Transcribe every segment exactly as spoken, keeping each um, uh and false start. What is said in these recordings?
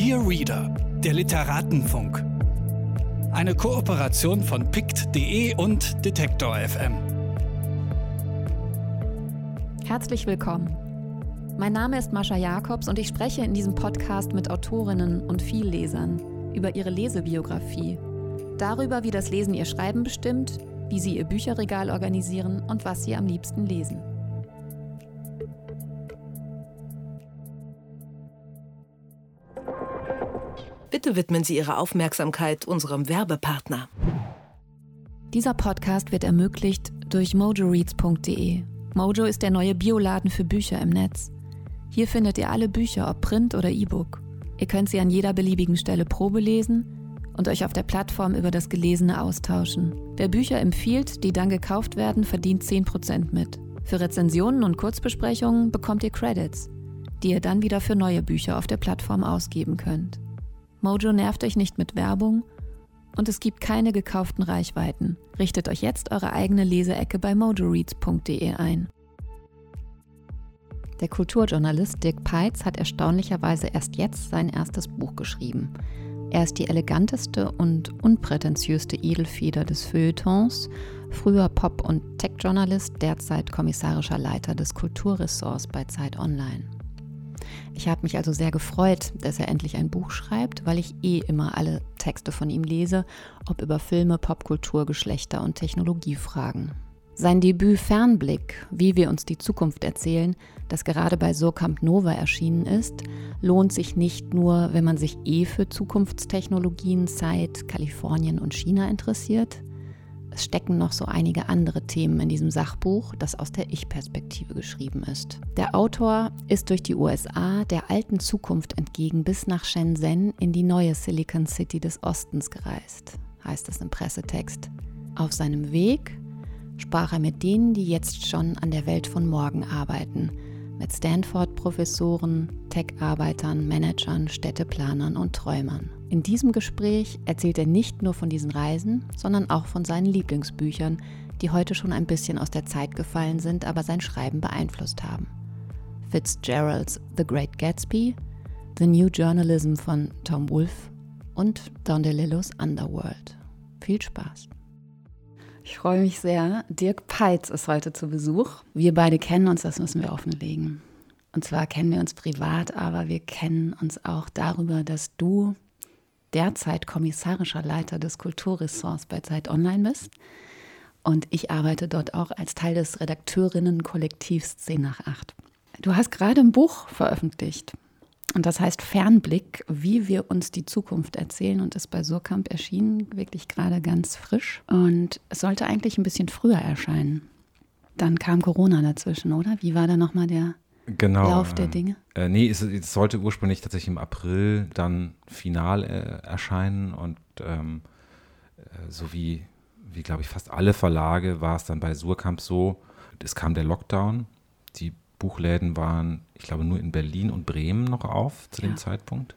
Dear Reader, der Literatenfunk. Eine Kooperation von pict punkt de und Detektor F M. Herzlich willkommen. Mein Name ist Mascha Jakobs und ich spreche in diesem Podcast mit Autorinnen und Viellesern über ihre Lesebiografie, darüber, wie das Lesen ihr Schreiben bestimmt, wie sie ihr Bücherregal organisieren und was sie am liebsten lesen. Bitte widmen Sie Ihre Aufmerksamkeit unserem Werbepartner. Dieser Podcast wird ermöglicht durch mojo reads punkt de. Mojo ist der neue Bioladen für Bücher im Netz. Hier findet ihr alle Bücher, ob Print oder E-Book. Ihr könnt sie an jeder beliebigen Stelle Probe lesen und euch auf der Plattform über das Gelesene austauschen. Wer Bücher empfiehlt, die dann gekauft werden, verdient zehn Prozent mit. Für Rezensionen und Kurzbesprechungen bekommt ihr Credits, die ihr dann wieder für neue Bücher auf der Plattform ausgeben könnt. Mojo nervt euch nicht mit Werbung und es gibt keine gekauften Reichweiten. Richtet euch jetzt eure eigene Leseecke bei mojo reads punkt de ein. Der Kulturjournalist Dirk Peitz hat erstaunlicherweise erst jetzt sein erstes Buch geschrieben. Er ist die eleganteste und unprätentiöste Edelfeder des Feuilletons, früher Pop- und Tech-Journalist, derzeit kommissarischer Leiter des Kulturressorts bei Zeit Online. Ich habe mich also sehr gefreut, dass er endlich ein Buch schreibt, weil ich eh immer alle Texte von ihm lese, ob über Filme, Popkultur, Geschlechter und Technologiefragen. Sein Debüt Fernblick, wie wir uns die Zukunft erzählen, das gerade bei Surkamp Nova erschienen ist, lohnt sich nicht nur, wenn man sich eh für Zukunftstechnologien, Zeit, Kalifornien und China interessiert. Es stecken noch so einige andere Themen in diesem Sachbuch, das aus der Ich-Perspektive geschrieben ist. Der Autor ist durch die U S A der alten Zukunft entgegen bis nach Shenzhen in die neue Silicon City des Ostens gereist, heißt es im Pressetext. Auf seinem Weg sprach er mit denen, die jetzt schon an der Welt von morgen arbeiten, mit Stanford-Professoren, Tech-Arbeitern, Managern, Städteplanern und Träumern. In diesem Gespräch erzählt er nicht nur von diesen Reisen, sondern auch von seinen Lieblingsbüchern, die heute schon ein bisschen aus der Zeit gefallen sind, aber sein Schreiben beeinflusst haben. Fitzgeralds The Great Gatsby, The New Journalism von Tom Wolfe und Don DeLillos Underworld. Viel Spaß! Ich freue mich sehr. Dirk Peitz ist heute zu Besuch. Wir beide kennen uns, das müssen wir offenlegen. Und zwar kennen wir uns privat, aber wir kennen uns auch darüber, dass du derzeit kommissarischer Leiter des Kulturressorts bei Zeit Online bist. Und ich arbeite dort auch als Teil des Redakteurinnen-Kollektivs zehn nach acht. Du hast gerade ein Buch veröffentlicht. Und das heißt Fernblick, wie wir uns die Zukunft erzählen, und ist bei Surkamp erschienen, wirklich gerade ganz frisch. Und es sollte eigentlich ein bisschen früher erscheinen. Dann kam Corona dazwischen, oder? Wie war da nochmal der genau, Lauf der Dinge? Äh, nee, es, es sollte ursprünglich tatsächlich im April dann final äh, erscheinen. Und ähm, äh, so wie, wie glaube ich, fast alle Verlage war es dann bei Surkamp so, es kam der Lockdown, die Buchläden waren, ich glaube, nur in Berlin und Bremen noch auf zu dem ja. Zeitpunkt.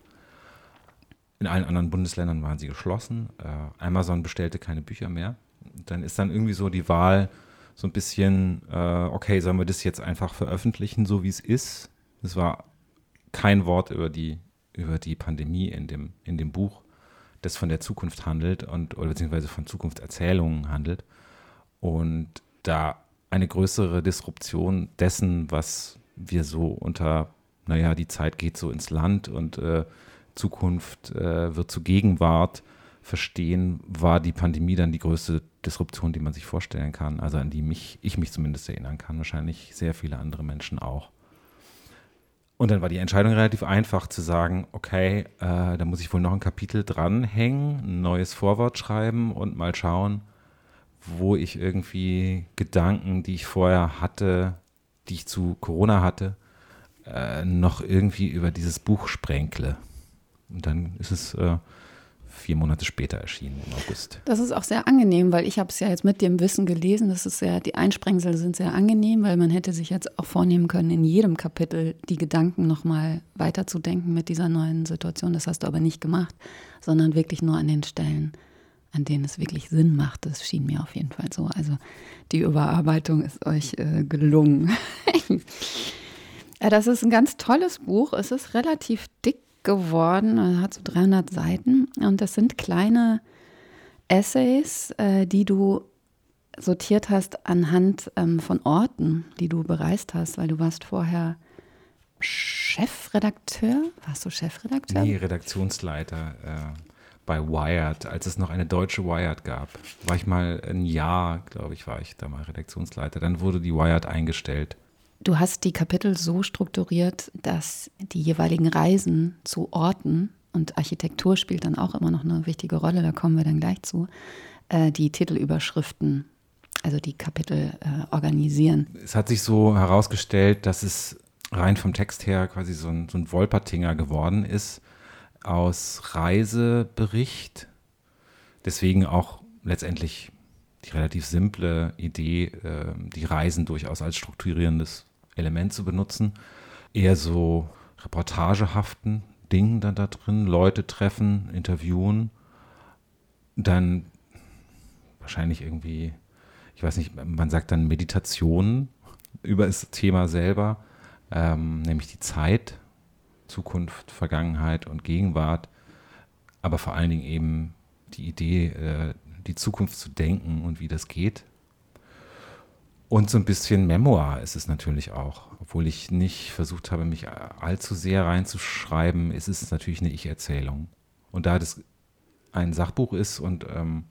In allen anderen Bundesländern waren sie geschlossen. Äh, Amazon bestellte keine Bücher mehr. Dann ist dann irgendwie so die Wahl so ein bisschen, äh, okay, sollen wir das jetzt einfach veröffentlichen, so wie es ist? Es war kein Wort über die, über die Pandemie in dem, in dem Buch, das von der Zukunft handelt und oder beziehungsweise von Zukunftserzählungen handelt. Und da eine größere Disruption dessen, was wir so unter, naja, die Zeit geht so ins Land und äh, Zukunft äh, wird zu Gegenwart verstehen, war die Pandemie dann die größte Disruption, die man sich vorstellen kann, also an die mich, ich mich zumindest erinnern kann, wahrscheinlich sehr viele andere Menschen auch. Und dann war die Entscheidung relativ einfach zu sagen, okay, äh, da muss ich wohl noch ein Kapitel dranhängen, ein neues Vorwort schreiben und mal schauen, wo ich irgendwie Gedanken, die ich vorher hatte, die ich zu Corona hatte, äh, noch irgendwie über dieses Buch sprenkle. Und dann ist es äh, vier Monate später erschienen, im August. Das ist auch sehr angenehm, weil ich habe es ja jetzt mit dem Wissen gelesen. Das ist sehr, die Einsprengsel sind sehr angenehm, weil man hätte sich jetzt auch vornehmen können, in jedem Kapitel die Gedanken nochmal weiterzudenken mit dieser neuen Situation. Das hast du aber nicht gemacht, sondern wirklich nur an den Stellen, an denen es wirklich Sinn macht. Das schien mir auf jeden Fall so. Also die Überarbeitung ist euch äh, gelungen. Ja, das ist ein ganz tolles Buch. Es ist relativ dick geworden, hat so dreihundert Seiten und das sind kleine Essays, äh, die du sortiert hast anhand ähm, von Orten, die du bereist hast, weil du warst vorher Chefredakteur. Warst du Chefredakteur? Nee, Redaktionsleiter äh, bei Wired, als es noch eine deutsche Wired gab. War ich mal ein Jahr, glaube ich, war ich da mal Redaktionsleiter. Dann wurde die Wired eingestellt. Du hast die Kapitel so strukturiert, dass die jeweiligen Reisen zu Orten, und Architektur spielt dann auch immer noch eine wichtige Rolle, da kommen wir dann gleich zu, äh, die Titelüberschriften, also die Kapitel äh, organisieren. Es hat sich so herausgestellt, dass es rein vom Text her quasi so ein, so ein Wolpertinger geworden ist aus Reisebericht. Deswegen auch letztendlich die relativ simple Idee, äh, die Reisen durchaus als strukturierendes Element zu benutzen. Eher so reportagehaften Dingen dann da drin, Leute treffen, interviewen, dann wahrscheinlich irgendwie, ich weiß nicht, man sagt dann Meditation über das Thema selber, ähm, nämlich die Zeit, Zukunft, Vergangenheit und Gegenwart, aber vor allen Dingen eben die Idee, äh, die Zukunft zu denken und wie das geht. Und so ein bisschen Memoir ist es natürlich auch. Obwohl ich nicht versucht habe, mich allzu sehr reinzuschreiben, ist es natürlich eine Ich-Erzählung. Und da das ein Sachbuch ist und ähm,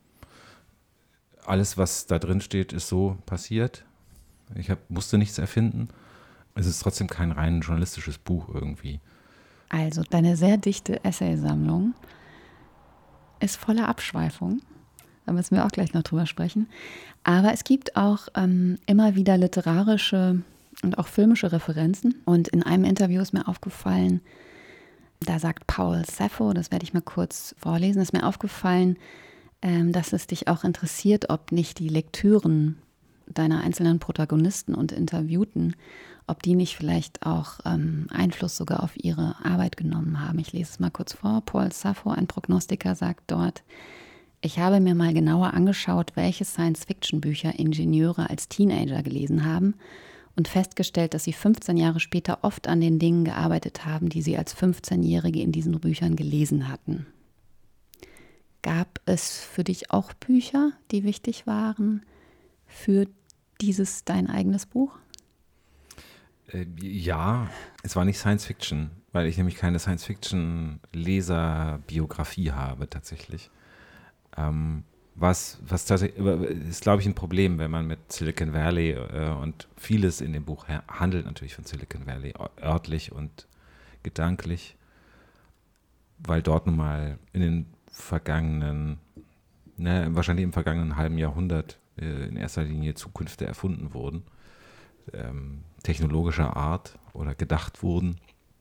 alles, was da drin steht, ist so passiert. Ich hab, musste nichts erfinden. Es ist trotzdem kein rein journalistisches Buch irgendwie. Also deine sehr dichte Essaysammlung ist voller Abschweifung. Da müssen wir auch gleich noch drüber sprechen. Aber es gibt auch ähm, immer wieder literarische und auch filmische Referenzen. Und in einem Interview ist mir aufgefallen, da sagt Paul Sappho, das werde ich mal kurz vorlesen, ist mir aufgefallen, ähm, dass es dich auch interessiert, ob nicht die Lektüren deiner einzelnen Protagonisten und Interviewten, ob die nicht vielleicht auch ähm, Einfluss sogar auf ihre Arbeit genommen haben. Ich lese es mal kurz vor. Paul Sappho, ein Prognostiker, sagt dort: Ich habe mir mal genauer angeschaut, welche Science-Fiction-Bücher Ingenieure als Teenager gelesen haben und festgestellt, dass sie fünfzehn Jahre später oft an den Dingen gearbeitet haben, die sie als fünfzehnjährige in diesen Büchern gelesen hatten. Gab es für dich auch Bücher, die wichtig waren für dieses dein eigenes Buch? Äh, ja, es war nicht Science-Fiction, weil ich nämlich keine Science-Fiction-Leserbiografie habe tatsächlich. Ähm, was, was tatsächlich ist, glaube ich, ein Problem, wenn man mit Silicon Valley äh, und vieles in dem Buch handelt natürlich von Silicon Valley, örtlich und gedanklich, weil dort nun mal in den vergangenen, ne, wahrscheinlich im vergangenen halben Jahrhundert äh, in erster Linie Zukünfte erfunden wurden, ähm, technologischer Art oder gedacht wurden.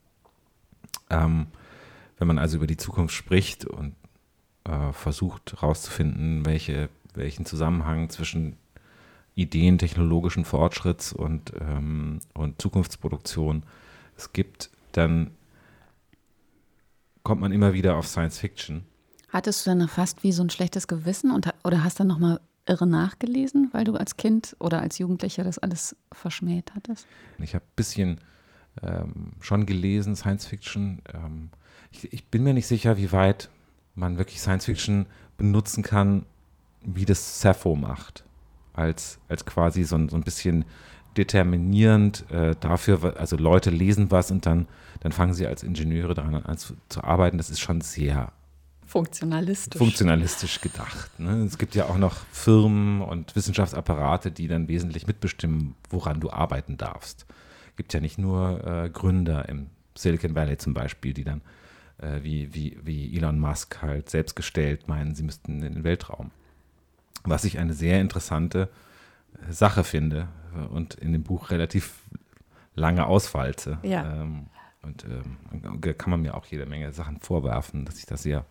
Ähm, wenn man also über die Zukunft spricht und äh, versucht herauszufinden, welche, welchen Zusammenhang zwischen Ideen technologischen Fortschritts und, ähm, und Zukunftsproduktion es gibt, dann kommt man immer wieder auf Science Fiction. Hattest du dann fast wie so ein schlechtes Gewissen und, oder hast dann nochmal irre nachgelesen, weil du als Kind oder als Jugendlicher das alles verschmäht hattest? Ich habe ein bisschen ähm, schon gelesen, Science Fiction. Ähm, ich, ich bin mir nicht sicher, wie weit man wirklich Science Fiction benutzen kann, wie das Sappho macht. Als, als quasi so ein, so ein bisschen determinierend äh, dafür, also Leute lesen was und dann, dann fangen sie als Ingenieure daran an zu, zu arbeiten. Das ist schon sehr funktionalistisch, funktionalistisch gedacht. Ne? Es gibt ja auch noch Firmen und Wissenschaftsapparate, die dann wesentlich mitbestimmen, woran du arbeiten darfst. Es gibt ja nicht nur äh, Gründer im Silicon Valley zum Beispiel, die dann äh, wie, wie, wie Elon Musk halt selbstgestellt meinen, sie müssten in den Weltraum. Was ich eine sehr interessante Sache finde und in dem Buch relativ lange ausfalte. Ja. Ähm, und ähm, da kann man mir auch jede Menge Sachen vorwerfen, dass ich das sehr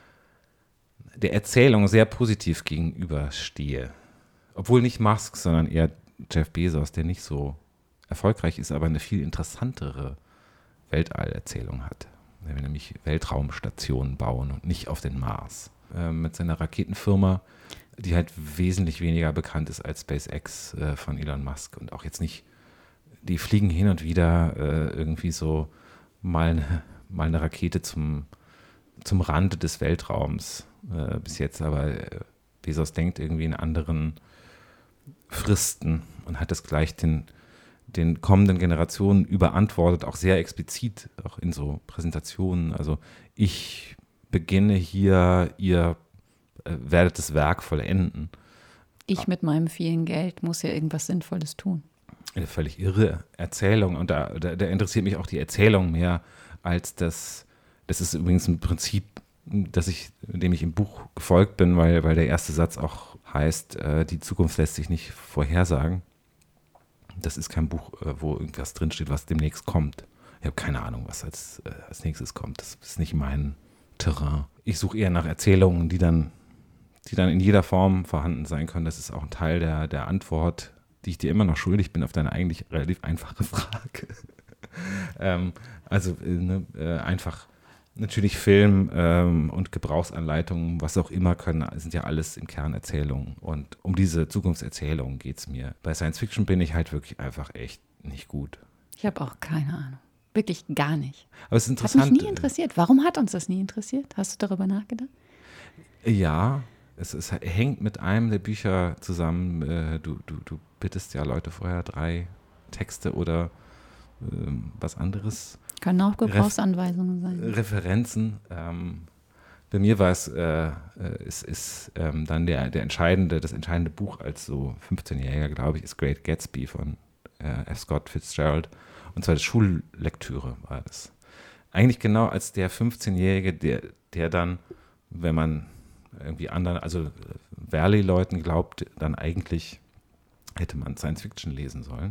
der Erzählung sehr positiv gegenüberstehe. Obwohl nicht Musk, sondern eher Jeff Bezos, der nicht so erfolgreich ist, aber eine viel interessantere Weltallerzählung hat. Er will nämlich Weltraumstationen bauen und nicht auf den Mars. Äh, mit seiner Raketenfirma, die halt wesentlich weniger bekannt ist als SpaceX äh, von Elon Musk und auch jetzt nicht, die fliegen hin und wieder äh, irgendwie so mal eine mal eine Rakete zum, zum Rande des Weltraums äh, bis jetzt, aber äh, Bezos denkt irgendwie in anderen Fristen und hat das gleich den, den kommenden Generationen überantwortet, auch sehr explizit, auch in so Präsentationen. Also ich beginne hier, ihr äh, werdet das Werk vollenden. Ich mit meinem vielen Geld muss ja irgendwas Sinnvolles tun. Eine völlig irre Erzählung und da, da, da interessiert mich auch die Erzählung mehr als das, das ist übrigens ein Prinzip, dass ich, dem ich im Buch gefolgt bin, weil, weil der erste Satz auch heißt, äh, die Zukunft lässt sich nicht vorhersagen. Das ist kein Buch, äh, wo irgendwas drinsteht, was demnächst kommt. Ich habe keine Ahnung, was als, äh, als nächstes kommt. Das ist nicht mein Terrain. Ich suche eher nach Erzählungen, die dann, die dann in jeder Form vorhanden sein können. Das ist auch ein Teil der, der Antwort, die ich dir immer noch schuldig bin auf deine eigentlich relativ einfache Frage. ähm, also äh, ne, äh, einfach natürlich Film ähm, und Gebrauchsanleitungen, was auch immer können, sind ja alles im Kern Erzählungen. Und um diese Zukunftserzählungen geht es mir. Bei Science Fiction bin ich halt wirklich einfach echt nicht gut. Ich habe auch keine Ahnung. Wirklich gar nicht. Aber es ist interessant. Hat mich nie interessiert. Warum hat uns das nie interessiert? Hast du darüber nachgedacht? Ja, es, es hängt mit einem der Bücher zusammen. Äh, du, du, du bittest ja Leute vorher drei Texte oder äh, was anderes. Können auch Gebrauchsanweisungen sein. Referenzen. Ähm, bei mir war es, äh, es ist ähm, dann der, der entscheidende, das entscheidende Buch als so fünfzehnjähriger, glaube ich, ist Great Gatsby von äh, F. Scott Fitzgerald. Und zwar die Schullektüre war das. Eigentlich genau als der fünfzehnjährige, der, der dann, wenn man irgendwie anderen, also Valley-Leuten glaubt, dann eigentlich hätte man Science Fiction lesen sollen.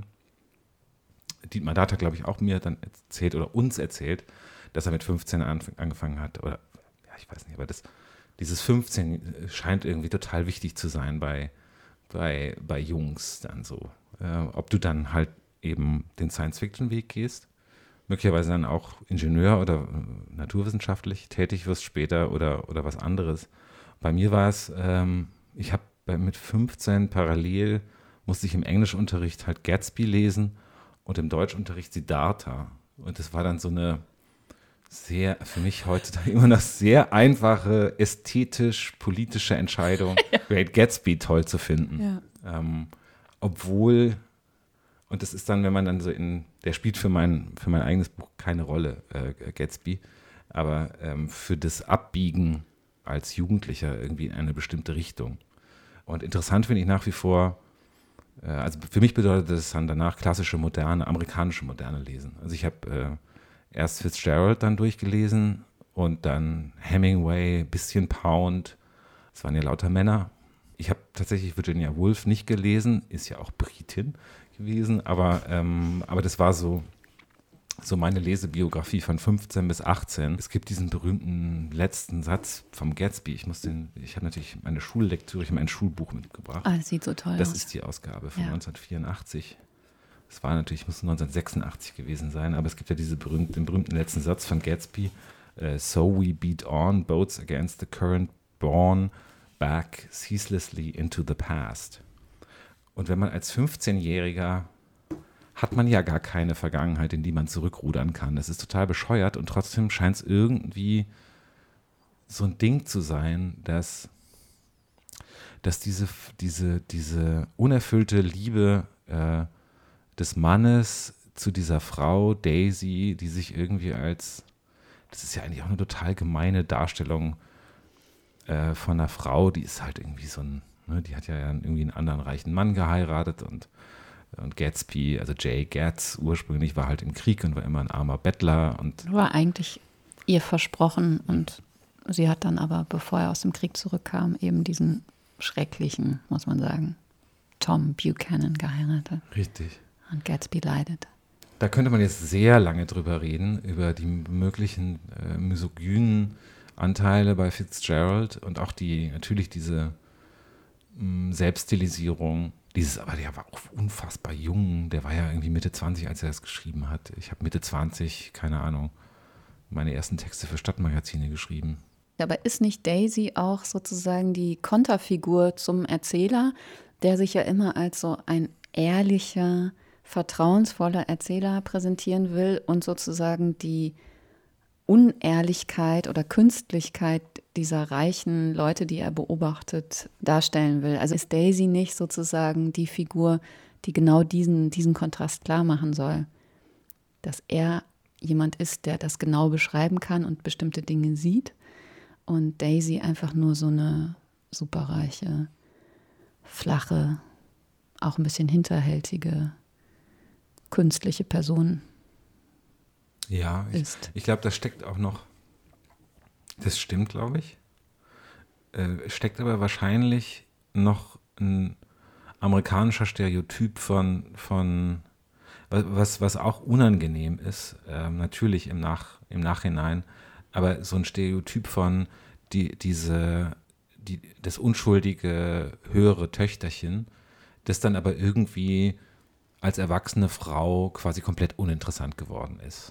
Dietmar Data, glaube ich, auch mir dann erzählt oder uns erzählt, dass er mit fünfzehn angefangen hat. Oder, ja, ich weiß nicht, aber das, dieses fünfzehn scheint irgendwie total wichtig zu sein bei, bei, bei Jungs dann so. Äh, ob du dann halt eben den Science-Fiction-Weg gehst, möglicherweise dann auch Ingenieur oder naturwissenschaftlich tätig wirst später oder, oder was anderes. Bei mir war es, ähm, ich habe mit fünfzehn parallel, musste ich im Englischunterricht halt Gatsby lesen und im Deutschunterricht Siddhartha. Und das war dann so eine sehr, für mich heutzutage immer noch sehr einfache, ästhetisch-politische Entscheidung, ja. Great Gatsby toll zu finden. Ja. Ähm, obwohl, und das ist dann, wenn man dann so in, der spielt für mein, für mein eigenes Buch keine Rolle, äh, Gatsby, aber ähm, für das Abbiegen als Jugendlicher irgendwie in eine bestimmte Richtung. Und interessant finde ich nach wie vor, äh, also für mich bedeutet das dann danach klassische moderne, amerikanische moderne lesen. Also ich habe äh, erst Fitzgerald dann durchgelesen und dann Hemingway, bisschen Pound, das waren ja lauter Männer. Ich habe tatsächlich Virginia Woolf nicht gelesen, ist ja auch Britin gewesen, aber, ähm, aber das war so, so meine Lesebiografie von fünfzehn bis achtzehn. Es gibt diesen berühmten letzten Satz vom Gatsby. Ich muss den, ich habe natürlich meine Schullektüre, ich habe mein Schulbuch mitgebracht. Ah, das sieht so toll das aus. Das ist die Ausgabe von ja. neunzehnhundertvierundachtzig. Das war natürlich, muss neunzehnhundertsechsundachtzig gewesen sein, aber es gibt ja diese berühmten, den berühmten letzten Satz von Gatsby. Uh, so we beat on boats against the current, borne back ceaselessly into the past. Und wenn man als fünfzehnjähriger hat man ja gar keine Vergangenheit, in die man zurückrudern kann. Das ist total bescheuert und trotzdem scheint es irgendwie so ein Ding zu sein, dass, dass diese, diese, diese unerfüllte Liebe äh, des Mannes zu dieser Frau Daisy, die sich irgendwie als, das ist ja eigentlich auch eine total gemeine Darstellung äh, von einer Frau, die ist halt irgendwie so ein, ne, die hat ja irgendwie einen anderen reichen Mann geheiratet und Und Gatsby, also Jay Gatz ursprünglich, war halt im Krieg und war immer ein armer Bettler. Und war eigentlich ihr versprochen und sie hat dann aber, bevor er aus dem Krieg zurückkam, eben diesen schrecklichen, muss man sagen, Tom Buchanan geheiratet. Richtig. Und Gatsby leidet. Da könnte man jetzt sehr lange drüber reden, über die möglichen äh, misogynen Anteile bei Fitzgerald und auch die, natürlich diese mh, Selbststilisierung. Dieses, aber der war auch unfassbar jung. Der war ja irgendwie Mitte zwanzig, als er das geschrieben hat. Ich habe Mitte zwanzig, keine Ahnung, meine ersten Texte für Stadtmagazine geschrieben. Aber ist nicht Daisy auch sozusagen die Konterfigur zum Erzähler, der sich ja immer als so ein ehrlicher, vertrauensvoller Erzähler präsentieren will und sozusagen die Unehrlichkeit oder Künstlichkeit dieser reichen Leute, die er beobachtet, darstellen will. Also ist Daisy nicht sozusagen die Figur, die genau diesen, diesen Kontrast klar machen soll, dass er jemand ist, der das genau beschreiben kann und bestimmte Dinge sieht und Daisy einfach nur so eine superreiche, flache, auch ein bisschen hinterhältige, künstliche Person ja, ich, ist. Ich glaube, das steckt auch noch, das stimmt, glaube ich, äh, steckt aber wahrscheinlich noch ein amerikanischer Stereotyp von, von was, was auch unangenehm ist, äh, natürlich im, Nach, im Nachhinein, aber so ein Stereotyp von die, diese, die, das unschuldige, höhere Töchterchen, das dann aber irgendwie als erwachsene Frau quasi komplett uninteressant geworden ist.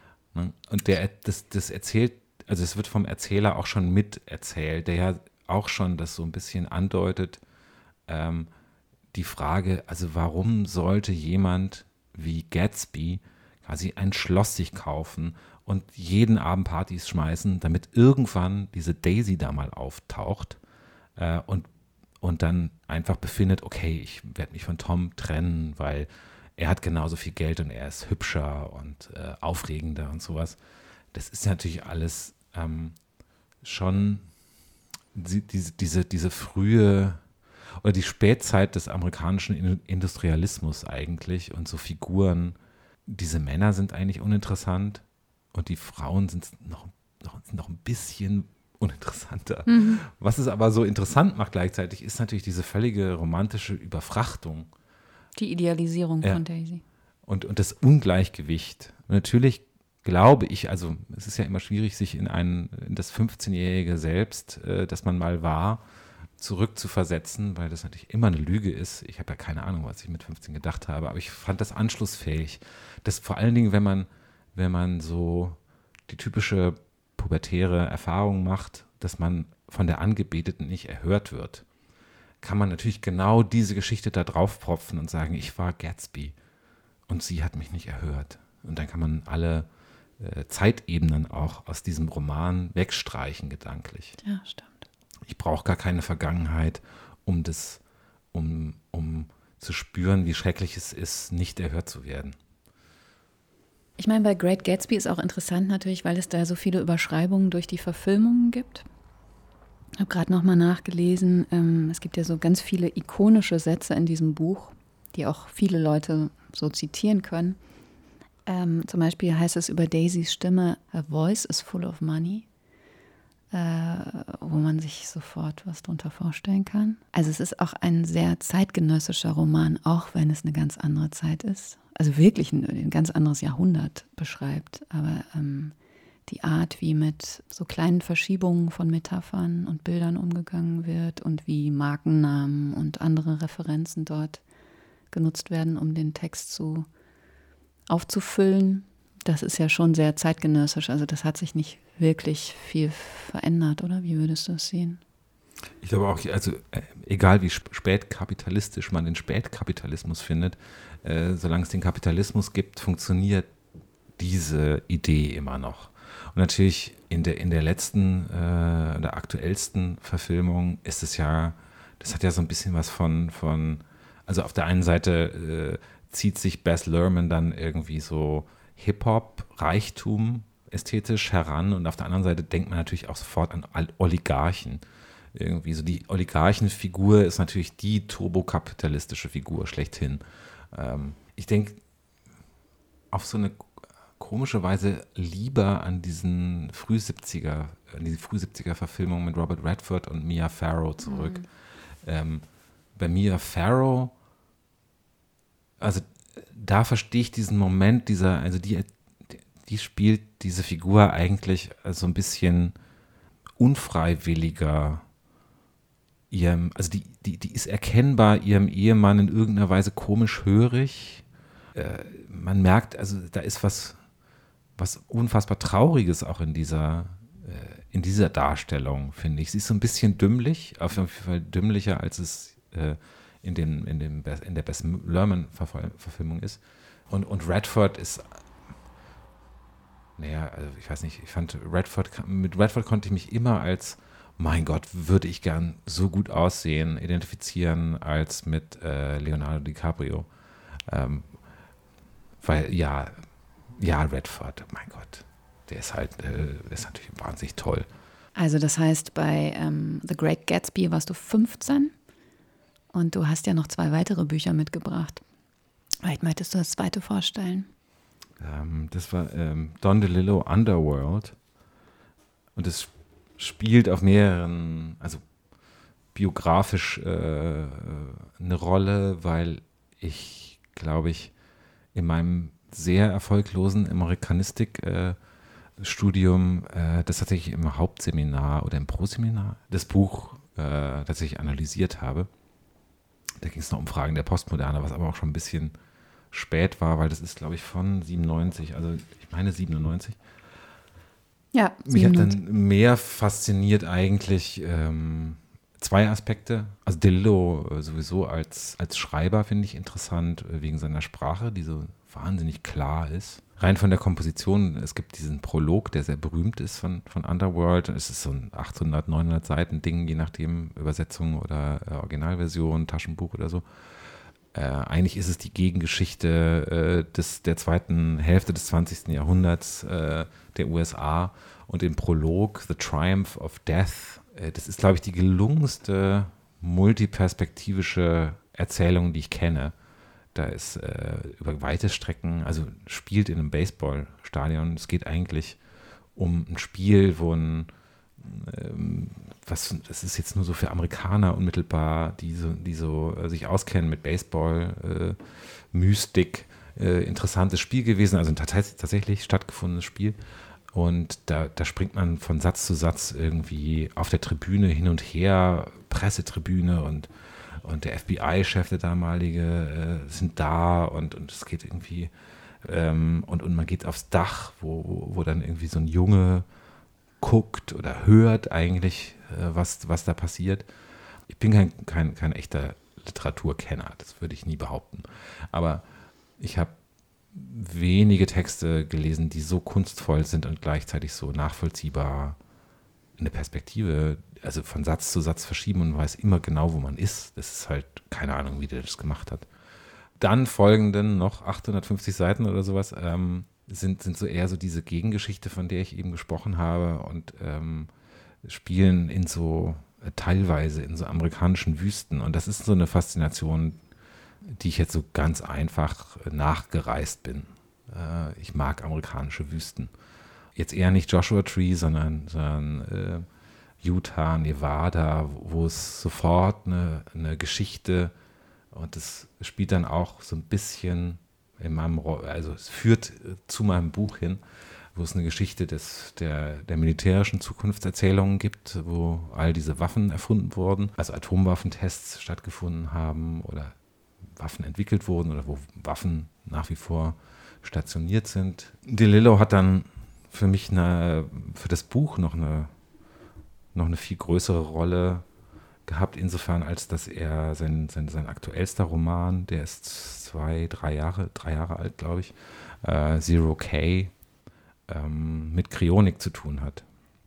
Und der, das, das erzählt, also es wird vom Erzähler auch schon miterzählt, der ja auch schon das so ein bisschen andeutet, ähm, die Frage, also warum sollte jemand wie Gatsby quasi ein Schloss sich kaufen und jeden Abend Partys schmeißen, damit irgendwann diese Daisy da mal auftaucht äh, und, und dann einfach befindet, okay, ich werde mich von Tom trennen, weil er hat genauso viel Geld und er ist hübscher und äh, aufregender und sowas. Das ist natürlich alles ähm, schon die, diese, diese, diese frühe oder die Spätzeit des amerikanischen Industrialismus eigentlich und so Figuren. Diese Männer sind eigentlich uninteressant und die Frauen sind noch, noch, sind noch ein bisschen uninteressanter. Mhm. Was es aber so interessant macht gleichzeitig, ist natürlich diese völlige romantische Überfrachtung. Die Idealisierung ja. von Daisy. Und, und das Ungleichgewicht. Und natürlich glaube ich, also es ist ja immer schwierig, sich in, ein, in das fünfzehnjährige Selbst, äh, das man mal war, zurückzuversetzen, weil das natürlich immer eine Lüge ist. Ich habe ja keine Ahnung, was ich mit fünfzehn gedacht habe, aber ich fand das anschlussfähig. Das vor allen Dingen, wenn man, wenn man so die typische pubertäre Erfahrung macht, dass man von der Angebeteten nicht erhört wird, kann man natürlich genau diese Geschichte da drauf propfen und sagen, ich war Gatsby und sie hat mich nicht erhört. Und dann kann man alle äh, Zeitebenen auch aus diesem Roman wegstreichen, gedanklich. Ja, stimmt. Ich brauche gar keine Vergangenheit, um das, um, um zu spüren, wie schrecklich es ist, nicht erhört zu werden. Ich meine, bei Great Gatsby ist auch interessant natürlich, weil es da so viele Überschreibungen durch die Verfilmungen gibt. Ich habe gerade nochmal nachgelesen, ähm, es gibt ja so ganz viele ikonische Sätze in diesem Buch, die auch viele Leute so zitieren können. Ähm, zum Beispiel heißt es über Daisys Stimme, "Her voice is full of money", äh, wo man sich sofort was drunter vorstellen kann. Also es ist auch ein sehr zeitgenössischer Roman, auch wenn es eine ganz andere Zeit ist. Also wirklich ein, ein ganz anderes Jahrhundert beschreibt, aber ähm, die Art, wie mit so kleinen Verschiebungen von Metaphern und Bildern umgegangen wird und wie Markennamen und andere Referenzen dort genutzt werden, um den Text zu aufzufüllen, das ist ja schon sehr zeitgenössisch. Also das hat sich nicht wirklich viel verändert, oder? Wie würdest du es sehen? Ich glaube auch, also äh, egal wie spätkapitalistisch man den Spätkapitalismus findet, äh, solange es den Kapitalismus gibt, funktioniert diese Idee immer noch. Und natürlich in der, in der letzten, äh, der aktuellsten Verfilmung ist es ja, das hat ja so ein bisschen was von, von also auf der einen Seite äh, zieht sich Baz Luhrmann dann irgendwie so Hip-Hop, Reichtum ästhetisch heran und auf der anderen Seite denkt man natürlich auch sofort an Oligarchen. Irgendwie so die Oligarchenfigur ist natürlich die turbokapitalistische Figur schlechthin. Ähm, ich denke auf so eine komische Weise lieber an diesen Frühsiebziger, an die Frühsiebziger-Verfilmung mit Robert Redford und Mia Farrow zurück. Mhm. Ähm, bei Mia Farrow, also da verstehe ich diesen Moment, dieser, also die, die spielt diese Figur eigentlich so ein bisschen unfreiwilliger ihrem, also die, die, die ist erkennbar ihrem Ehemann in irgendeiner Weise komisch hörig. Äh, man merkt, also da ist was, was unfassbar Trauriges auch in dieser, äh, in dieser Darstellung, finde ich. Sie ist so ein bisschen dümmlich, auf jeden Fall dümmlicher, als es äh, in, den, in, dem, in der Baz Luhrmann-Verfilmung ist. Und, und Redford ist naja, also ich weiß nicht, ich fand Redford, mit Redford konnte ich mich immer als, mein Gott, würde ich gern so gut aussehen, identifizieren als mit äh, Leonardo DiCaprio. Ähm, weil, ja, ja, Redford, mein Gott, der ist halt, äh, der ist natürlich wahnsinnig toll. Also das heißt, bei ähm, The Great Gatsby warst du fünfzehn und du hast ja noch zwei weitere Bücher mitgebracht. Vielleicht möchtest du das zweite vorstellen? Ähm, das war ähm, Don DeLillo Underworld und es spielt auf mehreren, also biografisch äh, eine Rolle, weil ich, glaube ich, in meinem sehr erfolglosen Amerikanistik-Studium äh, das tatsächlich im Hauptseminar oder im Proseminar das Buch äh, tatsächlich analysiert habe. Da ging es noch um Fragen der Postmoderne, was aber auch schon ein bisschen spät war, weil das ist, glaube ich, von siebenundneunzig, also ich meine siebenundneunzig. Ja, Mich hat dann mehr fasziniert eigentlich ähm, zwei Aspekte. Also DeLillo äh, sowieso als, als Schreiber finde ich interessant, äh, wegen seiner Sprache, die so wahnsinnig klar ist. Rein von der Komposition, es gibt diesen Prolog, der sehr berühmt ist von, von Underworld. Es ist so ein achthundert, neunhundert Seiten Ding, je nachdem Übersetzung oder äh, Originalversion, Taschenbuch oder so. Äh, eigentlich ist es die Gegengeschichte äh, des, der zweiten Hälfte des zwanzigsten Jahrhunderts äh, der U S A und im Prolog The Triumph of Death. Äh, das ist, glaube ich, die gelungenste multiperspektivische Erzählung, die ich kenne. Da ist äh, über weite Strecken, also spielt in einem Baseballstadion. Es geht eigentlich um ein Spiel, wo ein ähm, was, das ist jetzt nur so für Amerikaner unmittelbar, die so, die so äh, sich auskennen mit Baseball, äh, Mystik, äh, interessantes Spiel gewesen, also ein tats- tatsächlich stattgefundenes Spiel. Und da, da springt man von Satz zu Satz irgendwie auf der Tribüne hin und her, Pressetribüne und, und der F B I-Chef, der damalige, äh, sind da und, und es geht irgendwie, ähm, und, und man geht aufs Dach, wo, wo, wo dann irgendwie so ein Junge guckt oder hört eigentlich, äh, was, was da passiert. Ich bin kein, kein, kein echter Literaturkenner, das würde ich nie behaupten. Aber ich habe wenige Texte gelesen, die so kunstvoll sind und gleichzeitig so nachvollziehbar eine Perspektive, also von Satz zu Satz verschieben und man weiß immer genau, wo man ist. Das ist halt, keine Ahnung, wie der das gemacht hat. Dann folgenden noch achthundertfünfzig Seiten oder sowas, ähm, sind, sind so eher so diese Gegengeschichte, von der ich eben gesprochen habe und ähm, spielen in so, äh, teilweise in so amerikanischen Wüsten und das ist so eine Faszination, die ich jetzt so ganz einfach nachgereist bin. Äh, ich mag amerikanische Wüsten. Jetzt eher nicht Joshua Tree, sondern, sondern äh, Utah, Nevada, wo es sofort eine, eine Geschichte und es spielt dann auch so ein bisschen in meinem, also es führt zu meinem Buch hin, wo es eine Geschichte des, der, der militärischen Zukunftserzählungen gibt, wo all diese Waffen erfunden wurden, also Atomwaffentests stattgefunden haben oder Waffen entwickelt wurden oder wo Waffen nach wie vor stationiert sind. DeLillo hat dann für mich eine, für das Buch noch eine, noch eine viel größere Rolle gehabt, insofern als dass er sein, sein, sein aktuellster Roman, der ist zwei, drei Jahre, drei Jahre alt, glaube ich, äh, Zero K, ähm, mit Kryonik zu tun hat.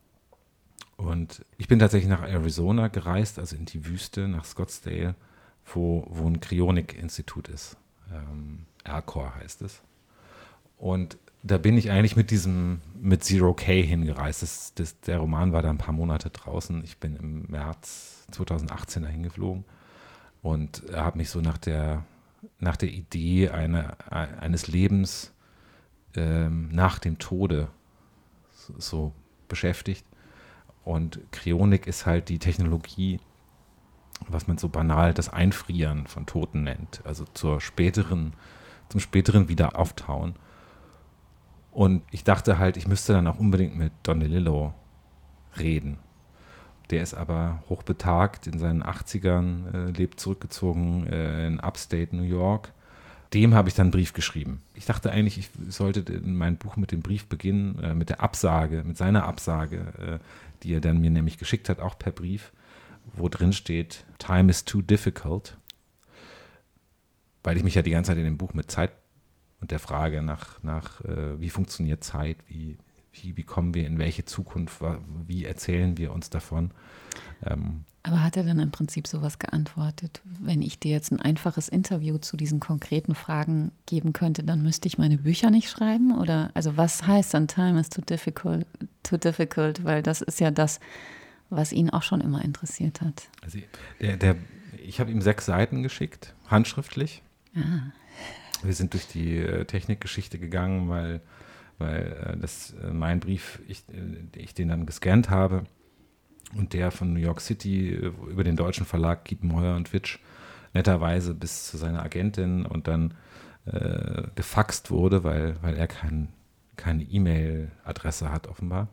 Und ich bin tatsächlich nach Arizona gereist, also in die Wüste, nach Scottsdale, wo, wo ein Kryonik-Institut ist. Ähm, Alcor heißt es. Und da bin ich eigentlich mit diesem, mit Zero K hingereist. Das, das, der Roman war da ein paar Monate draußen. Ich bin im März zweitausendachtzehn dahin geflogen und habe mich so nach der, nach der Idee eine, eines Lebens ähm, nach dem Tode so, so beschäftigt. Und Kryonik ist halt die Technologie, was man so banal das Einfrieren von Toten nennt, also zur späteren, zum späteren Wiederauftauen. Und ich dachte halt, ich müsste dann auch unbedingt mit Don DeLillo reden. Der ist aber hochbetagt in seinen achtzigern, äh, lebt zurückgezogen äh, in Upstate New York. Dem habe ich dann einen Brief geschrieben. Ich dachte eigentlich, ich sollte mein Buch mit dem Brief beginnen, äh, mit der Absage, mit seiner Absage, äh, die er dann mir nämlich geschickt hat, auch per Brief, wo drin steht, Time is too difficult, weil ich mich ja die ganze Zeit in dem Buch mit Zeit und der Frage nach, nach äh, wie funktioniert Zeit, wie, wie, wie kommen wir in welche Zukunft, wie erzählen wir uns davon. Ähm, Aber hat er dann im Prinzip sowas geantwortet? Wenn ich dir jetzt ein einfaches Interview zu diesen konkreten Fragen geben könnte, dann müsste ich meine Bücher nicht schreiben? Oder also was heißt dann Time is too difficult, too difficult? Weil das ist ja das, was ihn auch schon immer interessiert hat. Also der, der, ich habe ihm sechs Seiten geschickt, handschriftlich. Ah. Wir sind durch die äh, Technikgeschichte gegangen, weil, weil äh, das, äh, mein Brief, ich, äh, ich den dann gescannt habe und der von New York City äh, über den deutschen Verlag Kiepenheuer und Witsch netterweise bis zu seiner Agentin und dann äh, gefaxt wurde, weil, weil er kein, keine E-Mail-Adresse hat offenbar.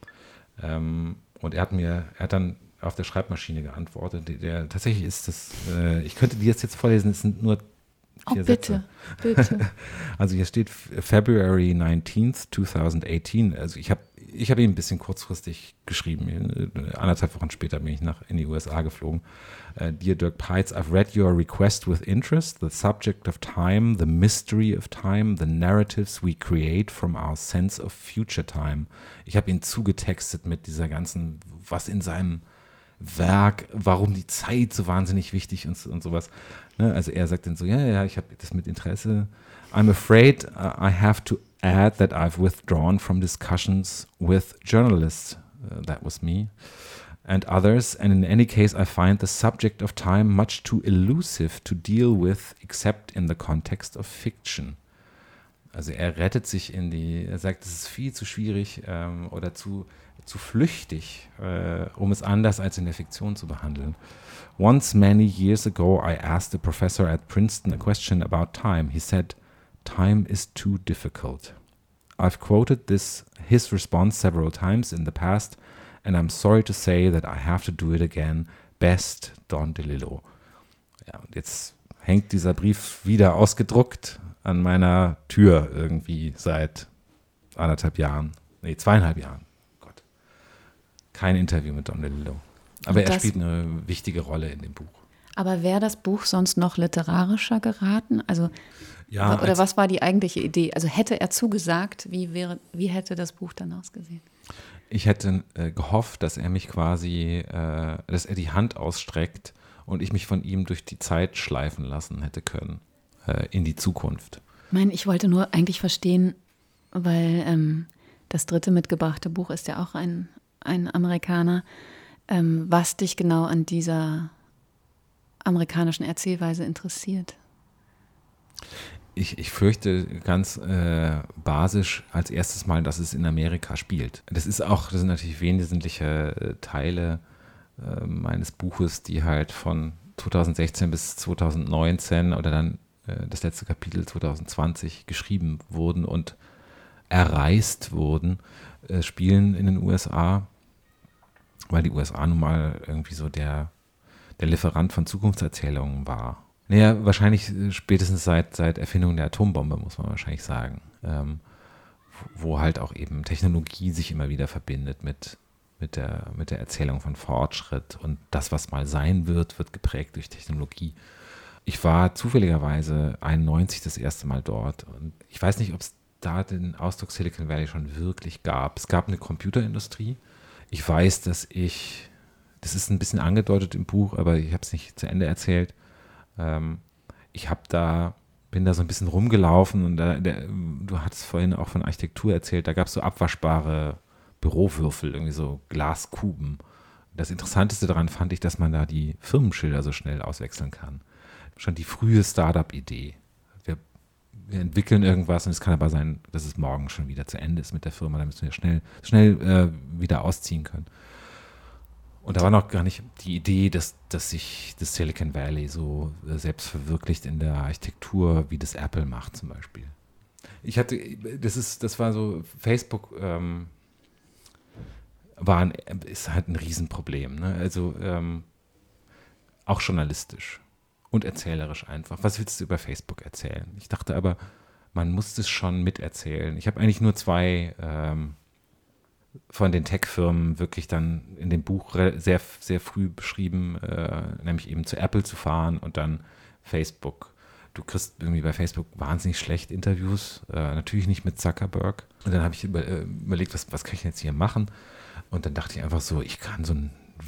Ähm, und er hat mir, er hat dann auf der Schreibmaschine geantwortet. Der, der tatsächlich ist das, äh, ich könnte dir das jetzt vorlesen, es sind nur vier Oh, bitte, Sätze. bitte. Also hier steht February nineteenth, twenty eighteen. Also ich habe ich hab ihn ein bisschen kurzfristig geschrieben. Anderthalb Wochen später bin ich nach in die U S A geflogen. Uh, Dear Dirk Peitz, I've read your request with interest. The subject of time, the mystery of time, the narratives we create from our sense of future time. Ich habe ihn zugetextet mit dieser ganzen, was in seinem Werk, warum die Zeit so wahnsinnig wichtig und, und sowas. Ne? Also er sagt dann so, ja, ja, ich habe das mit Interesse. I'm afraid uh, I have to add that I've withdrawn from discussions with journalists. Uh, that was me. And others. And in any case, I find the subject of time much too elusive to deal with, except in the context of fiction. Also er rettet sich in die, er sagt, es ist viel zu schwierig ähm, oder zu zu flüchtig, äh, um es anders als in der Fiktion zu behandeln. Once many years ago I asked a professor at Princeton a question about time. He said, time is too difficult. I've quoted this, his response several times in the past and I'm sorry to say that I have to do it again. Best, Don DeLillo. Ja, und jetzt hängt dieser Brief wieder ausgedruckt an meiner Tür irgendwie seit anderthalb Jahren, nee, zweieinhalb Jahren. Kein Interview mit Don DeLillo. Aber er spielt eine wichtige Rolle in dem Buch. Aber wäre das Buch sonst noch literarischer geraten? Also, ja, oder was war die eigentliche Idee? Also hätte er zugesagt, wie, wäre, wie hätte das Buch dann ausgesehen? Ich hätte äh, gehofft, dass er mich quasi, äh, dass er die Hand ausstreckt und ich mich von ihm durch die Zeit schleifen lassen hätte können, äh, in die Zukunft. Ich meine, ich wollte nur eigentlich verstehen, weil ähm, das dritte mitgebrachte Buch ist ja auch ein ein Amerikaner, ähm, was dich genau an dieser amerikanischen Erzählweise interessiert? Ich, ich fürchte ganz äh, basisch als erstes Mal, dass es in Amerika spielt. Das ist auch, das sind natürlich wesentliche äh, Teile äh, meines Buches, die halt von zweitausendsechzehn bis zweitausendneunzehn oder dann äh, das letzte Kapitel zweitausendzwanzig geschrieben wurden und erreist wurden, äh, spielen in den U S A, weil die U S A nun mal irgendwie so der, der Lieferant von Zukunftserzählungen war. Naja, wahrscheinlich spätestens seit, seit Erfindung der Atombombe, muss man wahrscheinlich sagen, ähm, wo halt auch eben Technologie sich immer wieder verbindet mit, mit, der, mit der Erzählung von Fortschritt und das, was mal sein wird, wird geprägt durch Technologie. Ich war zufälligerweise einundneunzig das erste Mal dort und ich weiß nicht, ob es da den Ausdruck Silicon Valley schon wirklich gab. Es gab eine Computerindustrie. Ich weiß, dass ich, das ist ein bisschen angedeutet im Buch, aber ich habe es nicht zu Ende erzählt. Ähm, ich habe da, bin da so ein bisschen rumgelaufen und da, der, du hattest vorhin auch von Architektur erzählt, da gab es so abwaschbare Bürowürfel, irgendwie so Glaskuben. Das Interessanteste daran fand ich, dass man da die Firmenschilder so schnell auswechseln kann. Schon die frühe Startup-Idee. Wir, wir entwickeln irgendwas und es kann aber sein, dass es morgen schon wieder zu Ende ist mit der Firma, da müssen wir schnell, schnell äh, wieder ausziehen können. Und da war noch gar nicht die Idee, dass, dass sich das Silicon Valley so selbst verwirklicht in der Architektur, wie das Apple macht zum Beispiel. Ich hatte, das ist, das war so, Facebook ähm, war ein, ist halt ein Riesenproblem, ne? Also ähm, auch journalistisch und erzählerisch einfach. Was willst du über Facebook erzählen? Ich dachte aber, man muss das schon miterzählen. Ich habe eigentlich nur zwei ähm, von den Tech-Firmen wirklich dann in dem Buch sehr, sehr früh beschrieben, äh, nämlich eben zu Apple zu fahren und dann Facebook. du kriegst irgendwie bei Facebook wahnsinnig schlecht Interviews, äh, natürlich nicht mit Zuckerberg. Und dann habe ich über, äh, überlegt, was, was kann ich jetzt hier machen? Und dann dachte ich einfach so, ich kann so einen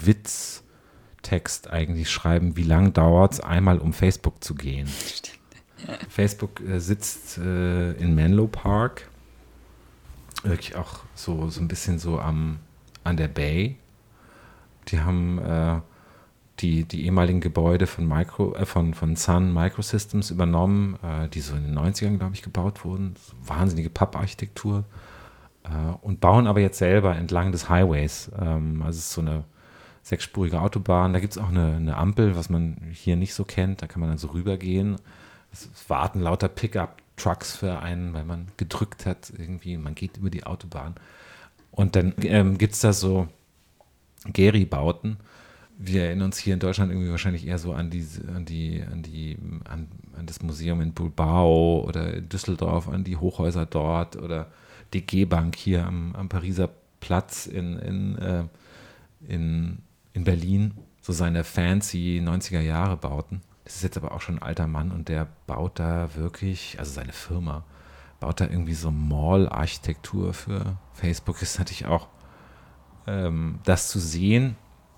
Witztext eigentlich schreiben, wie lange dauert es, einmal um Facebook zu gehen. Stimmt. Ja. Facebook äh, sitzt äh, in Menlo Park, wirklich auch so, so ein bisschen so am, an der Bay. Die haben äh, die, die ehemaligen Gebäude von, Micro, äh, von, von Sun Microsystems übernommen, äh, die so in den neunzigern, glaube ich, gebaut wurden. So wahnsinnige Papparchitektur. Äh, und bauen aber jetzt selber entlang des Highways. Ähm, also es ist so eine sechsspurige Autobahn. Da gibt es auch eine, eine Ampel, was man hier nicht so kennt. Da kann man dann so rübergehen. Es warten lauter Pickup-Trucks für einen, weil man gedrückt hat irgendwie. Man geht über die Autobahn. Und dann ähm, gibt es da so Gehry-Bauten. Wir erinnern uns hier in Deutschland irgendwie wahrscheinlich eher so an die, an die, an die, an, an das Museum in Bilbao oder in Düsseldorf, an die Hochhäuser dort oder die G-Bank hier am, am Pariser Platz in, in, äh, in, in Berlin. So seine fancy neunziger-Jahre-Bauten. Das ist jetzt aber auch schon ein alter Mann und der baut da wirklich, also seine Firma, baut da irgendwie so Mall-Architektur für Facebook. Das ist natürlich auch ähm, das zu sehen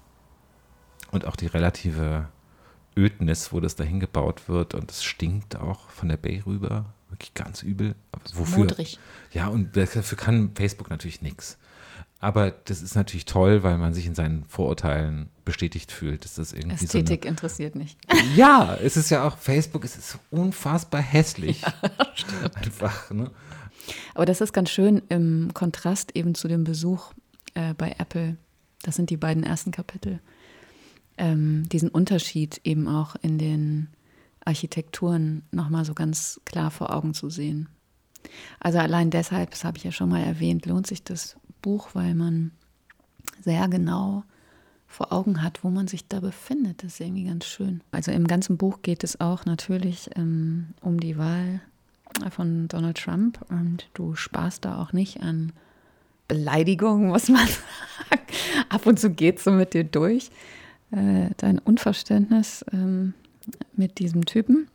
und auch die relative Ödnis, wo das dahin gebaut wird und es stinkt auch von der Bay rüber, wirklich ganz übel. Aber wofür? Modrig. Ja, und dafür kann Facebook natürlich nichts. Aber das ist natürlich toll, weil man sich in seinen Vorurteilen bestätigt fühlt. Das ist irgendwie Ästhetik so eine, interessiert nicht. Ja, es ist ja auch Facebook, es ist unfassbar hässlich. Ja, stimmt. Einfach, ne? Aber das ist ganz schön im Kontrast eben zu dem Besuch äh, bei Apple. Das sind die beiden ersten Kapitel. Ähm, diesen Unterschied eben auch in den Architekturen nochmal so ganz klar vor Augen zu sehen. Also allein deshalb, das habe ich ja schon mal erwähnt, lohnt sich das Buch, weil man sehr genau vor Augen hat, wo man sich da befindet. Das ist irgendwie ganz schön. Also im ganzen Buch geht es auch natürlich ähm, um die Wahl von Donald Trump und du sparst da auch nicht an Beleidigungen, muss man sagen. Ab und zu geht es so mit dir durch. Äh, dein Unverständnis ähm, mit diesem Typen.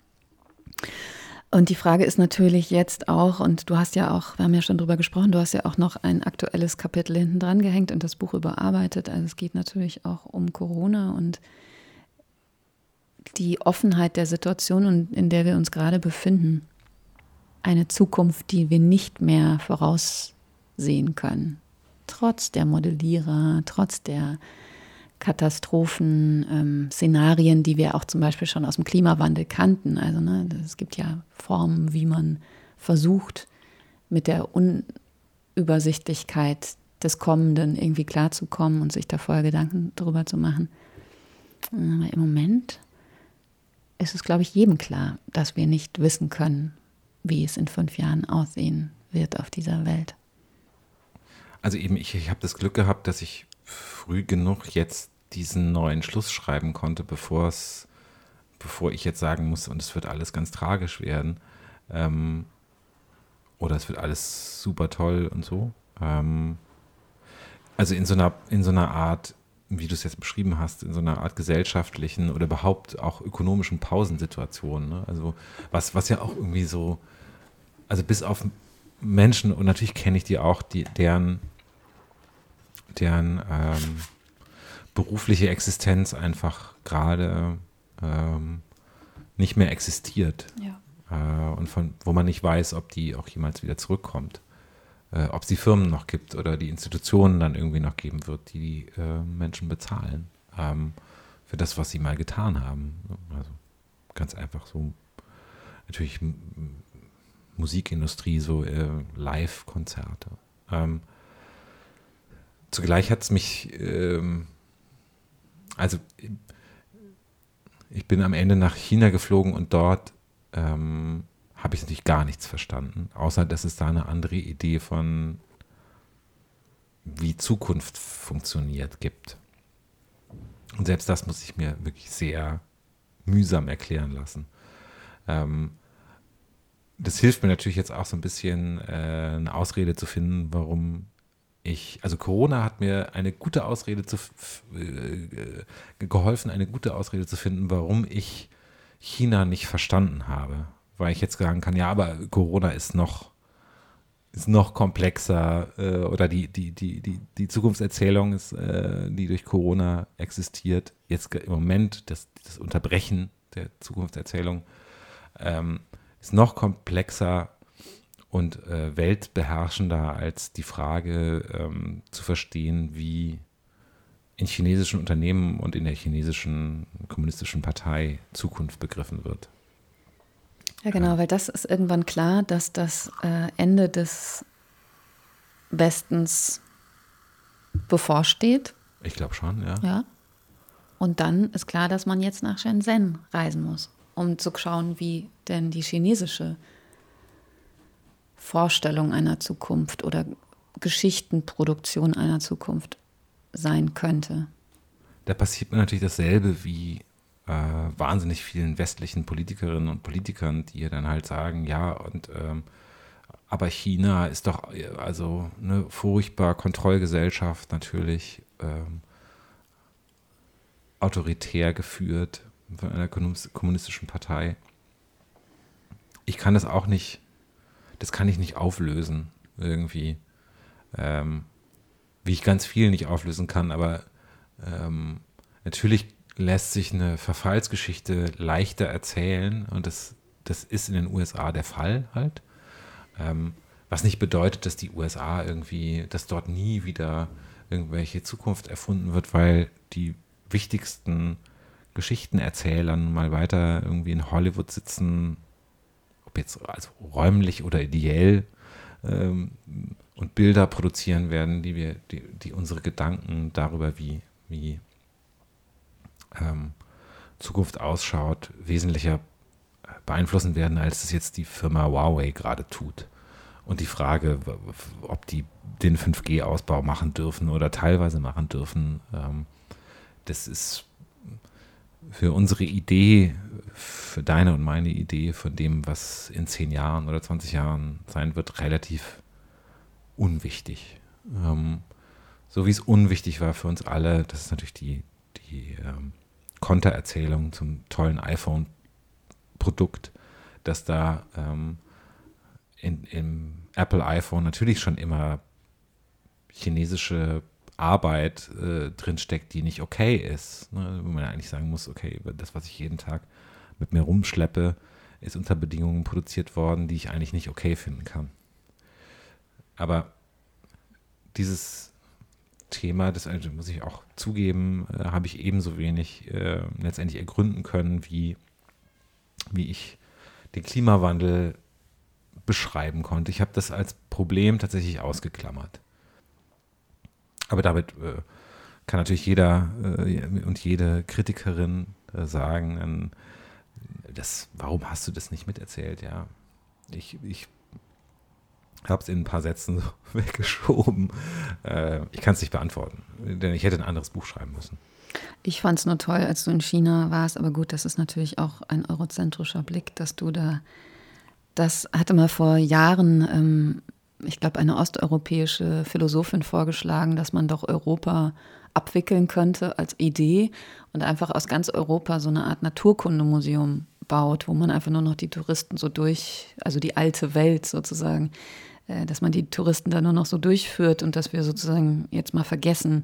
Und die Frage ist natürlich jetzt auch, und du hast ja auch, wir haben ja schon drüber gesprochen, du hast ja auch noch ein aktuelles Kapitel hinten dran gehängt und das Buch überarbeitet. Also es geht natürlich auch um Corona und die Offenheit der Situation, in der wir uns gerade befinden. Eine Zukunft, die wir nicht mehr voraussehen können. Trotz der Modellierer, trotz der Katastrophen, ähm, Szenarien, die wir auch zum Beispiel schon aus dem Klimawandel kannten. Also ne, es gibt ja Formen, wie man versucht, mit der Unübersichtlichkeit des Kommenden irgendwie klarzukommen und sich da vorher Gedanken darüber zu machen. Aber im Moment ist es, glaube ich, jedem klar, dass wir nicht wissen können, wie es in fünf Jahren aussehen wird auf dieser Welt. Also eben, ich, ich habe das Glück gehabt, dass ich früh genug jetzt diesen neuen Schluss schreiben konnte, bevor es, bevor ich jetzt sagen muss, und es wird alles ganz tragisch werden, ähm, oder es wird alles super toll und so. Ähm, also in so einer, in so einer Art, wie du es jetzt beschrieben hast, in so einer Art gesellschaftlichen oder überhaupt auch ökonomischen Pausensituation. Ne? Also was, was ja auch irgendwie so, also bis auf Menschen, und natürlich kenne ich die auch, die, deren deren ähm, berufliche Existenz einfach gerade ähm, nicht mehr existiert. Ja. Äh, und von wo man nicht weiß, ob die auch jemals wieder zurückkommt. Äh, ob es die Firmen noch gibt oder die Institutionen dann irgendwie noch geben wird, die die äh, Menschen bezahlen ähm, für das, was sie mal getan haben. Also ganz einfach so natürlich M- Musikindustrie, so äh, Live-Konzerte. Ähm, Zugleich hat es mich, ähm, also ich bin am Ende nach China geflogen und dort ähm, habe ich natürlich gar nichts verstanden, außer dass es da eine andere Idee von, wie Zukunft funktioniert, gibt. Und selbst das muss ich mir wirklich sehr mühsam erklären lassen. Ähm, das hilft mir natürlich jetzt auch so ein bisschen, äh, eine Ausrede zu finden, warum Ich, also Corona hat mir eine gute Ausrede zu, äh, geholfen, eine gute Ausrede zu finden, warum ich China nicht verstanden habe, weil ich jetzt sagen kann, ja, aber Corona ist noch ist noch komplexer äh, oder die, die, die, die, die Zukunftserzählung, ist, äh, die durch Corona existiert, jetzt im Moment, das, das Unterbrechen der Zukunftserzählung, ähm, ist noch komplexer und äh, weltbeherrschender als die Frage ähm, zu verstehen, wie in chinesischen Unternehmen und in der chinesischen kommunistischen Partei Zukunft begriffen wird. Ja, genau, weil das ist irgendwann klar, dass das äh, Ende des Westens bevorsteht. Ich glaube schon, ja. Ja. Und dann ist klar, dass man jetzt nach Shenzhen reisen muss, um zu schauen, wie denn die chinesische Vorstellung einer Zukunft oder Geschichtenproduktion einer Zukunft sein könnte. Da passiert mir natürlich dasselbe wie äh, wahnsinnig vielen westlichen Politikerinnen und Politikern, die dann halt sagen, ja, und ähm, aber China ist doch also eine furchtbar Kontrollgesellschaft natürlich, ähm, autoritär geführt von einer kommunistischen Partei. Ich kann das auch nicht, das kann ich nicht auflösen irgendwie, ähm, wie ich ganz viel nicht auflösen kann, aber ähm, natürlich lässt sich eine Verfallsgeschichte leichter erzählen und das, das ist in den U S A der Fall halt. Ähm, was nicht bedeutet, dass die U S A irgendwie, dass dort nie wieder irgendwelche Zukunft erfunden wird, weil die wichtigsten Geschichtenerzähler mal weiter irgendwie in Hollywood sitzen, ob jetzt also räumlich oder ideell, ähm, und Bilder produzieren werden, die wir, die, die unsere Gedanken darüber, wie, wie ähm, Zukunft ausschaut, wesentlicher beeinflussen werden, als es jetzt die Firma Huawei gerade tut. Und die Frage, ob die den fünf G Ausbau machen dürfen oder teilweise machen dürfen, ähm, das ist für unsere Idee, für deine und meine Idee von dem, was in zehn Jahren oder zwanzig Jahren sein wird, relativ unwichtig. Ähm, so wie es unwichtig war für uns alle, das ist natürlich die, die ähm, Kontererzählung zum tollen iPhone-Produkt, dass da ähm, in, im Apple iPhone natürlich schon immer chinesische Arbeit äh, drinsteckt, die nicht okay ist. Ne? Wo man ja eigentlich sagen muss, okay, das, was ich jeden Tag mit mir rumschleppe, ist unter Bedingungen produziert worden, die ich eigentlich nicht okay finden kann. Aber dieses Thema, das also, muss ich auch zugeben, äh, habe ich ebenso wenig äh, letztendlich ergründen können, wie, wie ich den Klimawandel beschreiben konnte. Ich habe das als Problem tatsächlich ausgeklammert. Aber damit äh, kann natürlich jeder äh, und jede Kritikerin äh, sagen, ähm, das, warum hast du das nicht miterzählt? Ja, ich, ich habe es in ein paar Sätzen so weggeschoben. Äh, ich kann es nicht beantworten, denn ich hätte ein anderes Buch schreiben müssen. Ich fand es nur toll, als du in China warst, aber gut, das ist natürlich auch ein eurozentrischer Blick, dass du da, das hatte mal vor Jahren, ähm, ich glaube, eine osteuropäische Philosophin vorgeschlagen, dass man doch Europa abwickeln könnte als Idee und einfach aus ganz Europa so eine Art Naturkundemuseum baut, wo man einfach nur noch die Touristen so durch, also die alte Welt sozusagen, äh, dass man die Touristen da nur noch so durchführt und dass wir sozusagen jetzt mal vergessen,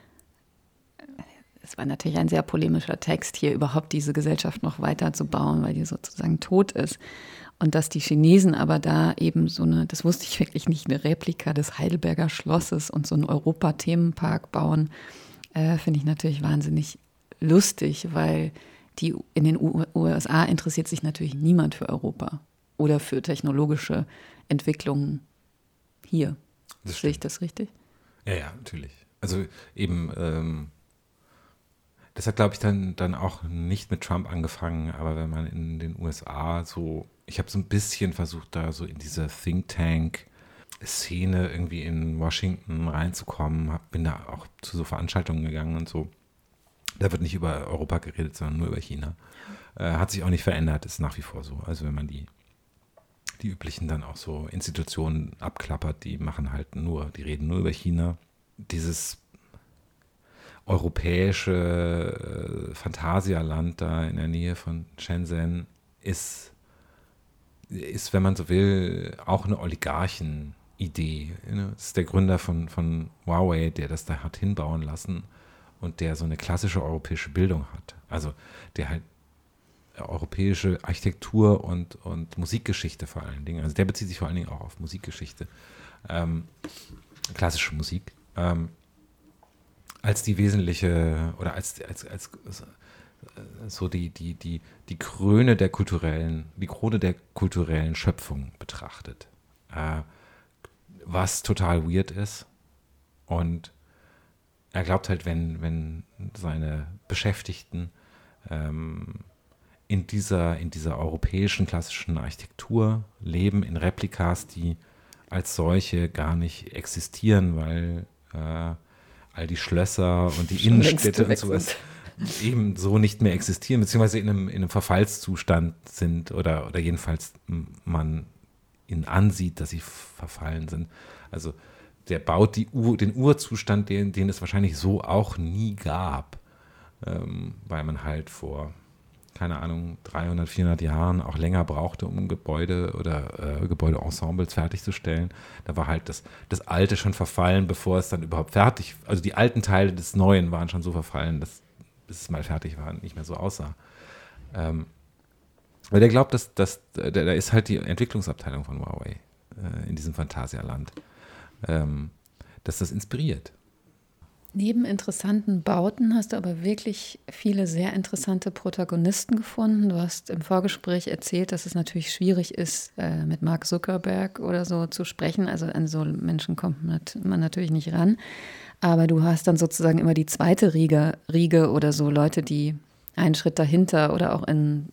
es war natürlich ein sehr polemischer Text, hier überhaupt diese Gesellschaft noch weiter zu bauen, weil die sozusagen tot ist. Und dass die Chinesen aber da eben so eine, das wusste ich wirklich nicht, eine Replika des Heidelberger Schlosses und so einen Europa-Themenpark bauen, äh, finde ich natürlich wahnsinnig lustig, weil die in den U S A interessiert sich natürlich niemand für Europa oder für technologische Entwicklungen hier. Sehe ich das richtig? Ja, ja, natürlich. Also eben, ähm, das hat, glaube ich, dann, dann auch nicht mit Trump angefangen, aber wenn man in den U S A so, ich habe so ein bisschen versucht, da so in diese Think Tank-Szene irgendwie in Washington reinzukommen, hab, bin da auch zu so Veranstaltungen gegangen und so. Da wird nicht über Europa geredet, sondern nur über China. Äh, hat sich auch nicht verändert, ist nach wie vor so. Also wenn man die, die üblichen dann auch so Institutionen abklappert, die machen halt nur, die reden nur über China. Dieses europäische äh, Phantasialand da in der Nähe von Shenzhen ist, ist, wenn man so will, auch eine Oligarchen-Idee. Das ist der Gründer von, von Huawei, der das da hat hinbauen lassen und der so eine klassische europäische Bildung hat. Also der halt europäische Architektur und, und Musikgeschichte vor allen Dingen. Also der bezieht sich vor allen Dingen auch auf Musikgeschichte. Ähm, klassische Musik. Ähm, als die wesentliche oder als, als, als so die, die, die, die Krone der kulturellen, die Krone der kulturellen Schöpfung betrachtet. Äh, was total weird ist. Und er glaubt halt, wenn, wenn seine Beschäftigten ähm, in dieser, in dieser europäischen klassischen Architektur leben, in Replikas, die als solche gar nicht existieren, weil äh, all die Schlösser und die Schon Innenstädte und sowas eben so nicht mehr existieren, beziehungsweise in einem, in einem Verfallszustand sind oder, oder jedenfalls man ihnen ansieht, dass sie verfallen sind. Also der baut die Ur, den Urzustand, den, den es wahrscheinlich so auch nie gab, ähm, weil man halt vor, keine Ahnung, dreihundert, vierhundert Jahren auch länger brauchte, um Gebäude oder äh, Gebäudeensembles fertigzustellen. Da war halt das, das Alte schon verfallen, bevor es dann überhaupt fertig, also die alten Teile des Neuen waren schon so verfallen, dass bis es mal fertig war, nicht mehr so aussah. Ähm, weil der glaubt, dass, dass da ist halt die Entwicklungsabteilung von Huawei äh, in diesem Phantasialand, ähm, dass das inspiriert. Neben interessanten Bauten hast du aber wirklich viele sehr interessante Protagonisten gefunden. Du hast im Vorgespräch erzählt, dass es natürlich schwierig ist, äh, mit Mark Zuckerberg oder so zu sprechen. Also an so Menschen kommt man natürlich nicht ran. Aber du hast dann sozusagen immer die zweite Riege, Riege oder so Leute, die einen Schritt dahinter oder auch in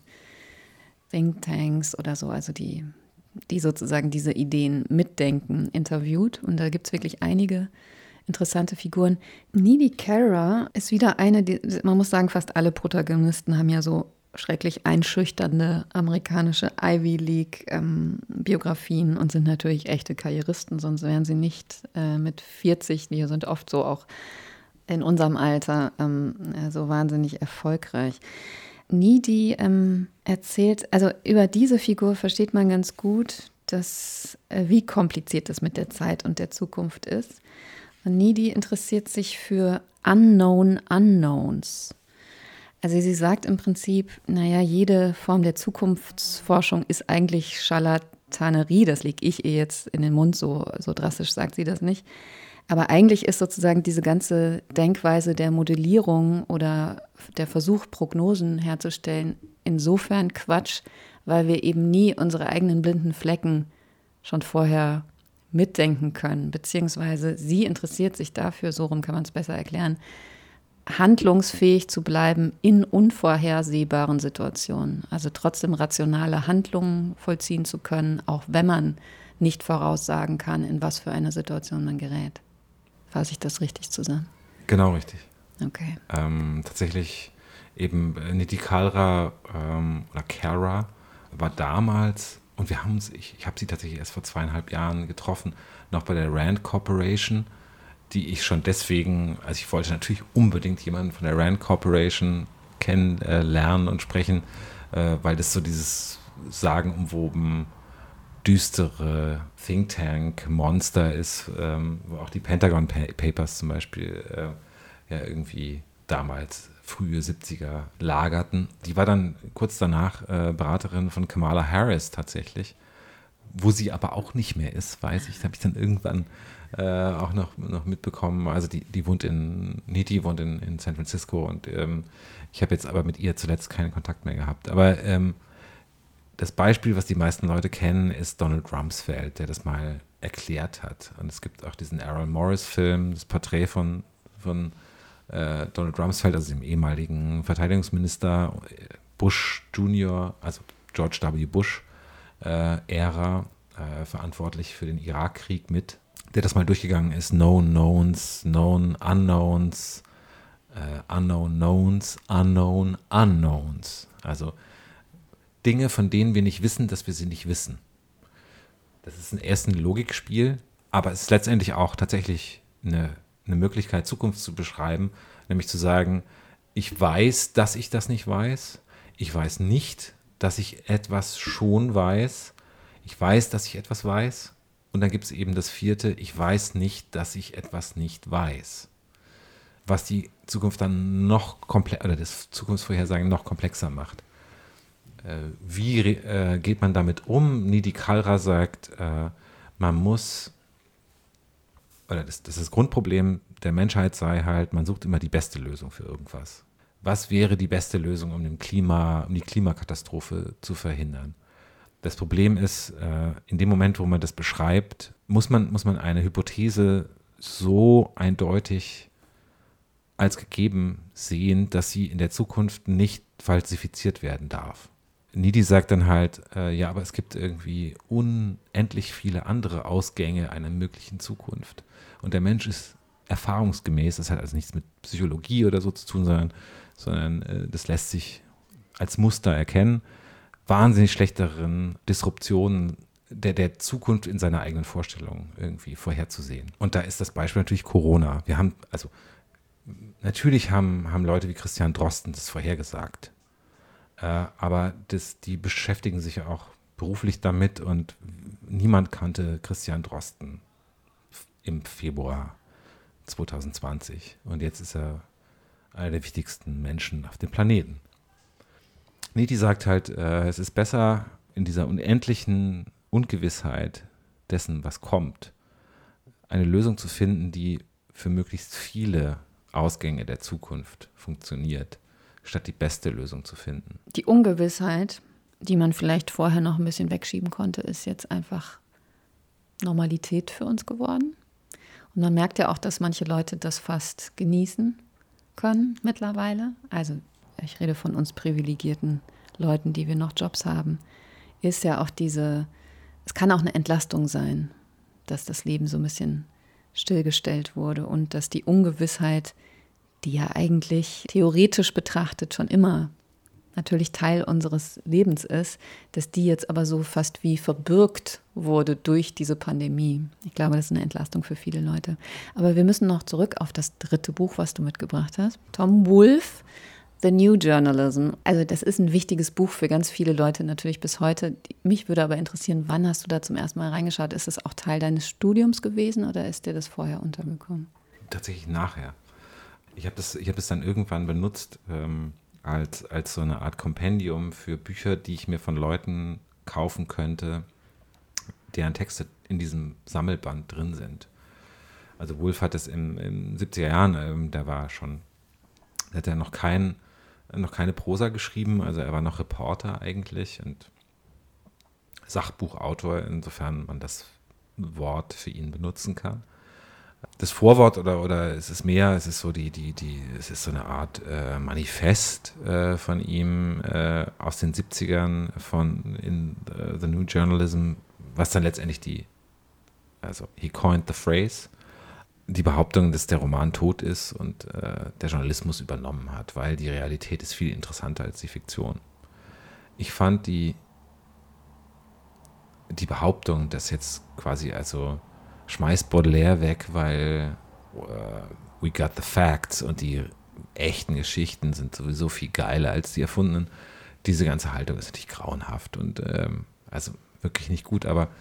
Thinktanks oder so, also die, die sozusagen diese Ideen mitdenken, interviewt. Und da gibt es wirklich einige interessante Figuren. Needy Cara ist wieder eine, die, man muss sagen, fast alle Protagonisten haben ja so schrecklich einschüchternde amerikanische Ivy League ähm, Biografien und sind natürlich echte Karrieristen, sonst wären sie nicht äh, mit vierzig, die sind oft so auch in unserem Alter ähm, so wahnsinnig erfolgreich. Needy ähm, erzählt, also über diese Figur versteht man ganz gut, dass, äh, wie kompliziert es mit der Zeit und der Zukunft ist. Und Needy interessiert sich für Unknown Unknowns. Also sie sagt im Prinzip, naja, jede Form der Zukunftsforschung ist eigentlich Scharlatanerie. Das lege ich ihr jetzt in den Mund, so, so drastisch sagt sie das nicht. Aber eigentlich ist sozusagen diese ganze Denkweise der Modellierung oder der Versuch, Prognosen herzustellen, insofern Quatsch, weil wir eben nie unsere eigenen blinden Flecken schon vorher mitdenken können. Beziehungsweise sie interessiert sich dafür, so rum kann man es besser erklären, handlungsfähig zu bleiben in unvorhersehbaren Situationen. Also trotzdem rationale Handlungen vollziehen zu können, auch wenn man nicht voraussagen kann, in was für eine Situation man gerät. Fasse ich das richtig zusammen? Genau richtig. Okay. Ähm, tatsächlich eben Needy Cara ähm, oder Cara war damals, und wir haben uns, ich, ich habe sie tatsächlich erst vor zweieinhalb Jahren getroffen, noch bei der Rand Corporation, die ich schon deswegen, also ich wollte natürlich unbedingt jemanden von der Rand Corporation kennenlernen äh, und sprechen, äh, weil das so dieses sagenumwoben düstere Think Tank Monster ist, ähm, wo auch die Pentagon Papers zum Beispiel äh, ja irgendwie damals frühe siebziger lagerten. Die war dann kurz danach äh, Beraterin von Kamala Harris tatsächlich, wo sie aber auch nicht mehr ist, weiß ich. Da habe ich dann irgendwann äh, auch noch, noch mitbekommen. Also die, die wohnt in, Needy wohnt in, in San Francisco und ähm, ich habe jetzt aber mit ihr zuletzt keinen Kontakt mehr gehabt. Aber ähm, das Beispiel, was die meisten Leute kennen, ist Donald Rumsfeld, der das mal erklärt hat. Und es gibt auch diesen Errol Morris-Film, das Porträt von, von äh, Donald Rumsfeld, also dem ehemaligen Verteidigungsminister Bush Junior, also George W. Bush, äh, Ära, äh, verantwortlich für den Irakkrieg mit, der das mal durchgegangen ist. Known Knowns, Known Unknowns, äh, Unknown Knowns, Unknown Unknowns. Also Dinge, von denen wir nicht wissen, dass wir sie nicht wissen. Das ist ein erst ein Logikspiel, aber es ist letztendlich auch tatsächlich eine, eine Möglichkeit, Zukunft zu beschreiben, nämlich zu sagen, ich weiß, dass ich das nicht weiß. Ich weiß nicht, dass ich etwas schon weiß. Ich weiß, dass ich etwas weiß. Und dann gibt es eben das vierte, ich weiß nicht, dass ich etwas nicht weiß. Was die Zukunft dann noch komplexer, oder das Zukunftsvorhersagen noch komplexer macht. Äh, wie äh, geht man damit um? Nidhi Khalra sagt, äh, man muss, oder das, das ist das Grundproblem der Menschheit sei halt, man sucht immer die beste Lösung für irgendwas. Was wäre die beste Lösung, um, den Klima, um die Klimakatastrophe zu verhindern? Das Problem ist, äh, in dem Moment, wo man das beschreibt, muss man, muss man eine Hypothese so eindeutig als gegeben sehen, dass sie in der Zukunft nicht falsifiziert werden darf. Nidhi sagt dann halt, äh, ja, aber es gibt irgendwie unendlich viele andere Ausgänge einer möglichen Zukunft. Und der Mensch ist erfahrungsgemäß, das hat also nichts mit Psychologie oder so zu tun, sondern, sondern äh, das lässt sich als Muster erkennen, wahnsinnig schlecht darin, Disruptionen der, der Zukunft in seiner eigenen Vorstellung irgendwie vorherzusehen. Und da ist das Beispiel natürlich Corona. Wir haben, also natürlich haben, haben Leute wie Christian Drosten das vorhergesagt. Äh, aber das, die beschäftigen sich ja auch beruflich damit und niemand kannte Christian Drosten im Februar zwanzig zwanzig. Und jetzt ist er einer der wichtigsten Menschen auf dem Planeten. Nidhi sagt halt, äh, es ist besser, in dieser unendlichen Ungewissheit dessen, was kommt, eine Lösung zu finden, die für möglichst viele Ausgänge der Zukunft funktioniert, statt die beste Lösung zu finden. Die Ungewissheit, die man vielleicht vorher noch ein bisschen wegschieben konnte, ist jetzt einfach Normalität für uns geworden. Und man merkt ja auch, dass manche Leute das fast genießen können mittlerweile. Also ich rede von uns privilegierten Leuten, die wir noch Jobs haben, ist ja auch diese, es kann auch eine Entlastung sein, dass das Leben so ein bisschen stillgestellt wurde und dass die Ungewissheit, die ja eigentlich theoretisch betrachtet schon immer natürlich Teil unseres Lebens ist, dass die jetzt aber so fast wie verbürgt wurde durch diese Pandemie. Ich glaube, das ist eine Entlastung für viele Leute. Aber wir müssen noch zurück auf das dritte Buch, was du mitgebracht hast. Tom Wolfe, The New Journalism. Also das ist ein wichtiges Buch für ganz viele Leute natürlich bis heute. Mich würde aber interessieren, wann hast du da zum ersten Mal reingeschaut? Ist das auch Teil deines Studiums gewesen oder ist dir das vorher untergekommen? Tatsächlich nachher. Ich habe das, ich hab das dann irgendwann benutzt ähm, als, als so eine Art Kompendium für Bücher, die ich mir von Leuten kaufen könnte, deren Texte in diesem Sammelband drin sind. Also Wolfe hat es in den siebziger Jahren, ähm, der war schon, der hat ja noch kein noch keine Prosa geschrieben, also er war noch Reporter eigentlich und Sachbuchautor, insofern man das Wort für ihn benutzen kann. Das Vorwort oder, oder es ist mehr, es ist so die, die, die, es ist so eine Art äh, Manifest äh, von ihm äh, aus den siebzigern von in uh, The New Journalism, was dann letztendlich die, also he coined the phrase, die Behauptung, dass der Roman tot ist und äh, der Journalismus übernommen hat, weil die Realität ist viel interessanter als die Fiktion. Ich fand die, die Behauptung, dass jetzt quasi also schmeißt Baudelaire weg, weil uh, we got the facts und die echten Geschichten sind sowieso viel geiler als die erfundenen. Diese ganze Haltung ist natürlich grauenhaft und ähm, also wirklich nicht gut, aber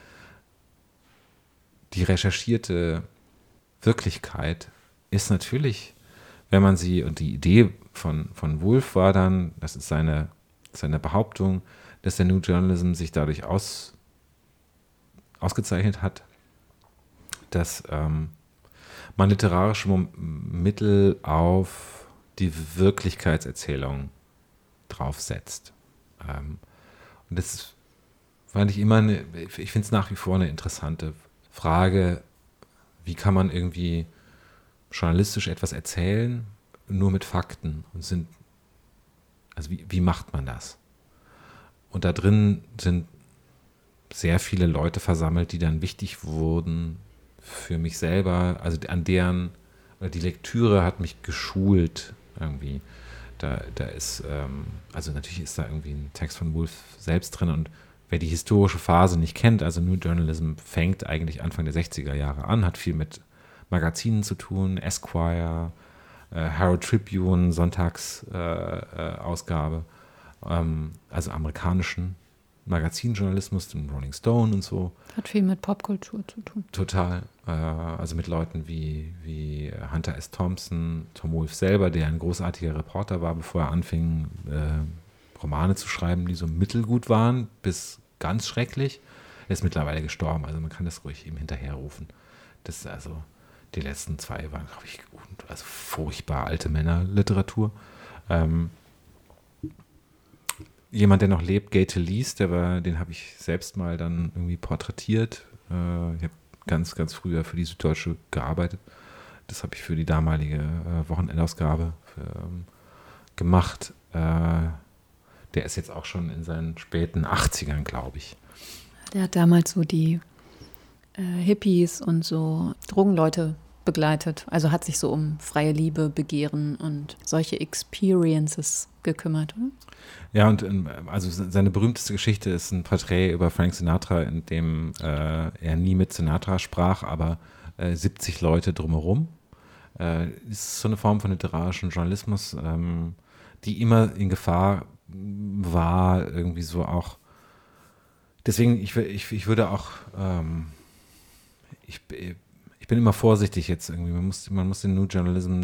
die recherchierte Wirklichkeit ist natürlich, wenn man sie, und die Idee von, von Wolfe war dann, das ist seine, seine Behauptung, dass der New Journalism sich dadurch aus, ausgezeichnet hat, dass ähm, man literarische Mittel auf die Wirklichkeitserzählung draufsetzt. Ähm, und das fand ich immer, eine, ich finde es nach wie vor eine interessante Frage, wie kann man irgendwie journalistisch etwas erzählen, nur mit Fakten und sind, also wie, wie macht man das? Und da drin sind sehr viele Leute versammelt, die dann wichtig wurden für mich selber, also an deren, oder die Lektüre hat mich geschult irgendwie. Da, da ist, ähm, also natürlich ist da irgendwie ein Text von Wolfe selbst drin und wer die historische Phase nicht kennt, also New Journalism fängt eigentlich Anfang der sechziger Jahre an, hat viel mit Magazinen zu tun, Esquire, äh, Herald Tribune, Sonntagsausgabe, äh, ähm, also amerikanischen Magazinjournalismus, dem Rolling Stone und so. Hat viel mit Popkultur zu tun. Total. Äh, also mit Leuten wie, wie Hunter S. Thompson, Tom Wolfe selber, der ein großartiger Reporter war, bevor er anfing, äh, Romane zu schreiben, die so mittelgut waren, bis ganz schrecklich. Er ist mittlerweile gestorben, also man kann das ruhig ihm hinterherrufen. Das ist also, die letzten zwei waren, glaube ich, also furchtbar alte Männerliteratur. Ähm, Jemand, der noch lebt, Gay Talese, der war, den habe ich selbst mal dann irgendwie porträtiert. Äh, ich habe ganz, ganz früher für die Süddeutsche gearbeitet. Das habe ich für die damalige äh, Wochenendausgabe für, ähm, gemacht. Äh, der ist jetzt auch schon in seinen späten achtzigern, glaube ich. Der hat damals so die äh, Hippies und so Drogenleute begleitet. Also hat sich so um freie Liebe, Begehren und solche Experiences gekümmert, oder? Ja, und also seine berühmteste Geschichte ist ein Porträt über Frank Sinatra, in dem äh, er nie mit Sinatra sprach, aber äh, siebzig Leute drumherum. Äh, ist so eine Form von literarischem Journalismus, ähm, die immer in Gefahr war, irgendwie so auch. Deswegen, ich, ich, ich würde auch, ähm, ich, ich bin immer vorsichtig jetzt irgendwie. Man muss, man muss den New Journalism,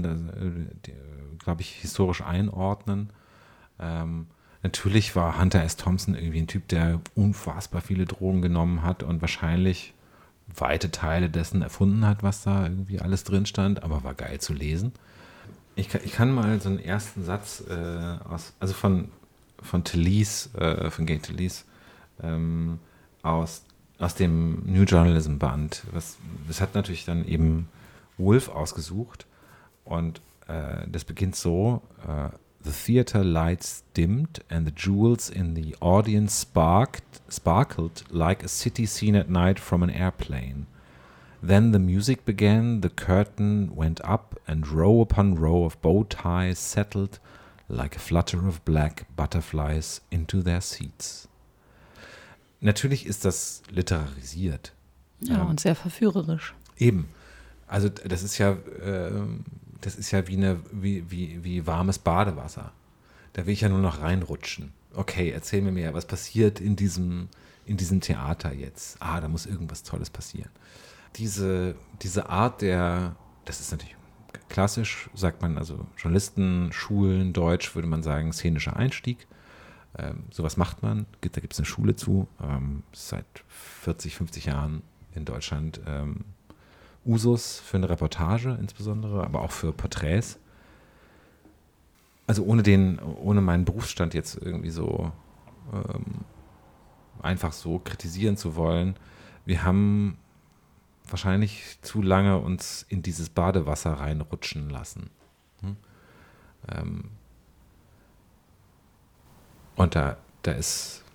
glaube ich, historisch einordnen. Ähm, natürlich war Hunter S. Thompson irgendwie ein Typ, der unfassbar viele Drogen genommen hat und wahrscheinlich weite Teile dessen erfunden hat, was da irgendwie alles drin stand, aber war geil zu lesen. Ich kann, ich kann mal so einen ersten Satz äh, aus, also von, von Talese, äh, von Gay Talese, ähm, aus, aus dem New Journalism Band. Was, das hat natürlich dann eben Wolfe ausgesucht und äh, das beginnt so, äh, The theater lights dimmed and the jewels in the audience sparked, sparkled like a city scene at night from an airplane. Then the music began, the curtain went up and row upon row of bow ties settled like a flutter of black butterflies into their seats. Natürlich ist das literarisiert. Ja, ähm, und sehr verführerisch. Eben. Also das ist ja... Äh, Das ist ja wie, eine, wie, wie, wie warmes Badewasser. Da will ich ja nur noch reinrutschen. Okay, erzähl mir mehr, was passiert in diesem, in diesem Theater jetzt? Ah, da muss irgendwas Tolles passieren. Diese, diese Art der, das ist natürlich klassisch, sagt man, also Journalisten, Schulen, Deutsch würde man sagen, szenischer Einstieg. Ähm, sowas macht man, da gibt es eine Schule zu, ähm, seit vierzig, fünfzig Jahren in Deutschland ähm, Usus für eine Reportage insbesondere, aber auch für Porträts. Also ohne den, ohne meinen Berufsstand jetzt irgendwie so ähm, einfach so kritisieren zu wollen. Wir haben wahrscheinlich zu lange uns in dieses Badewasser reinrutschen lassen. Hm? Ähm, und da, da ist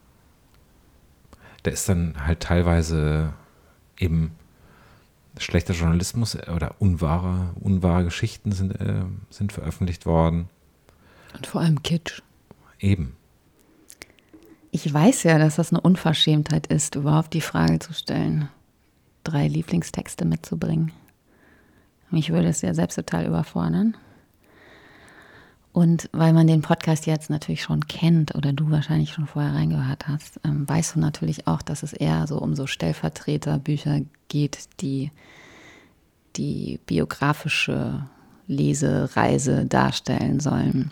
da ist dann halt teilweise eben schlechter Journalismus oder unwahre, unwahre Geschichten sind, äh, sind veröffentlicht worden. Und vor allem Kitsch. Eben. Ich weiß ja, dass das eine Unverschämtheit ist, überhaupt die Frage zu stellen, drei Lieblingstexte mitzubringen. Mich würde es ja selbst total überfordern. Und weil man den Podcast jetzt natürlich schon kennt oder du wahrscheinlich schon vorher reingehört hast, ähm, weißt du natürlich auch, dass es eher so um so Stellvertreterbücher geht, die die biografische Lesereise darstellen sollen.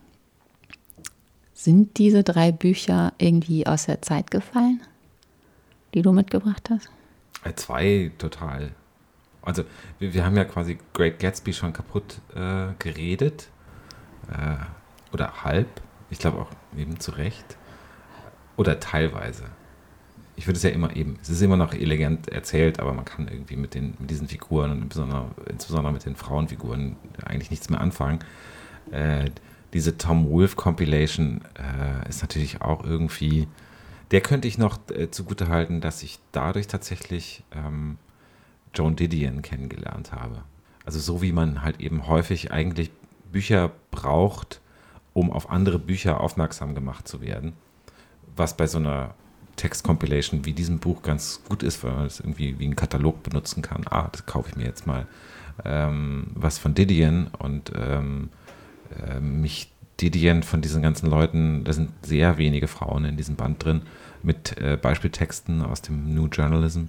Sind diese drei Bücher irgendwie aus der Zeit gefallen, die du mitgebracht hast? Zwei total. Also wir, wir haben ja quasi Great Gatsby schon kaputt äh, geredet. Äh, oder halb, ich glaube auch eben zu Recht, oder teilweise. Ich würde es ja immer eben, es ist immer noch elegant erzählt, aber man kann irgendwie mit, den, mit diesen Figuren und insbesondere, insbesondere mit den Frauenfiguren eigentlich nichts mehr anfangen. Äh, diese Tom Wolfe Compilation äh, ist natürlich auch irgendwie, der könnte ich noch äh, zugute halten, dass ich dadurch tatsächlich ähm, Joan Didion kennengelernt habe. Also so wie man halt eben häufig eigentlich Bücher braucht, um auf andere Bücher aufmerksam gemacht zu werden, was bei so einer Text-Compilation wie diesem Buch ganz gut ist, weil man es irgendwie wie einen Katalog benutzen kann. Ah, das kaufe ich mir jetzt mal. Ähm, was von Didion und ähm, äh, mich Didion von diesen ganzen Leuten, da sind sehr wenige Frauen in diesem Band drin, mit äh, Beispieltexten aus dem New Journalism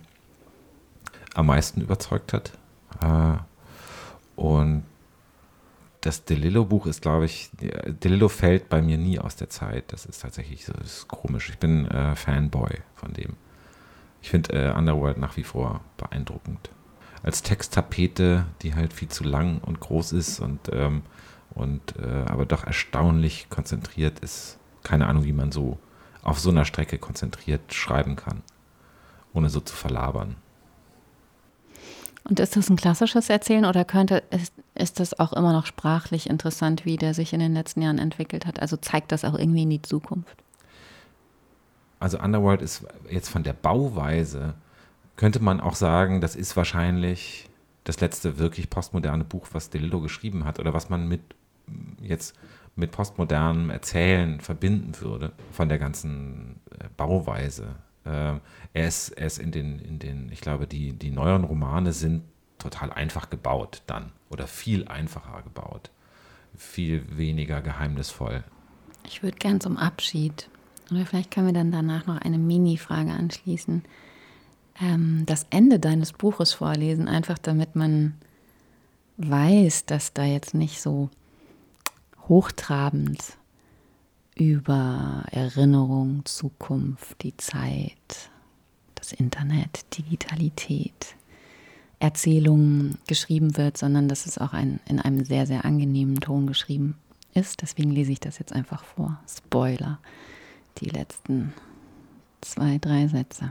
am meisten überzeugt hat. Äh, und das DeLillo-Buch ist, glaube ich, DeLillo fällt bei mir nie aus der Zeit. Das ist tatsächlich so, das ist komisch. Ich bin äh, Fanboy von dem. Ich finde äh, Underworld nach wie vor beeindruckend. Als Texttapete, die halt viel zu lang und groß ist und, ähm, und äh, aber doch erstaunlich konzentriert ist. Keine Ahnung, wie man so auf so einer Strecke konzentriert schreiben kann, ohne so zu verlabern. Und ist das ein klassisches Erzählen oder könnte ist, ist das auch immer noch sprachlich interessant, wie der sich in den letzten Jahren entwickelt hat? Also zeigt das auch irgendwie in die Zukunft? Also Underworld ist jetzt von der Bauweise, könnte man auch sagen, das ist wahrscheinlich das letzte wirklich postmoderne Buch, was DeLillo geschrieben hat oder was man mit jetzt mit postmodernem Erzählen verbinden würde von der ganzen Bauweise. Er ist, er ist in den, in den, ich glaube, die, die neueren Romane sind total einfach gebaut dann oder viel einfacher gebaut, viel weniger geheimnisvoll. Ich würde gern zum Abschied, oder vielleicht können wir dann danach noch eine Mini-Frage anschließen, ähm, das Ende deines Buches vorlesen, einfach damit man weiß, dass da jetzt nicht so hochtrabend über Erinnerung, Zukunft, die Zeit, das Internet, Digitalität, Erzählungen geschrieben wird, sondern dass es auch ein, in einem sehr, sehr angenehmen Ton geschrieben ist. Deswegen lese ich das jetzt einfach vor. Spoiler, die letzten zwei, drei Sätze.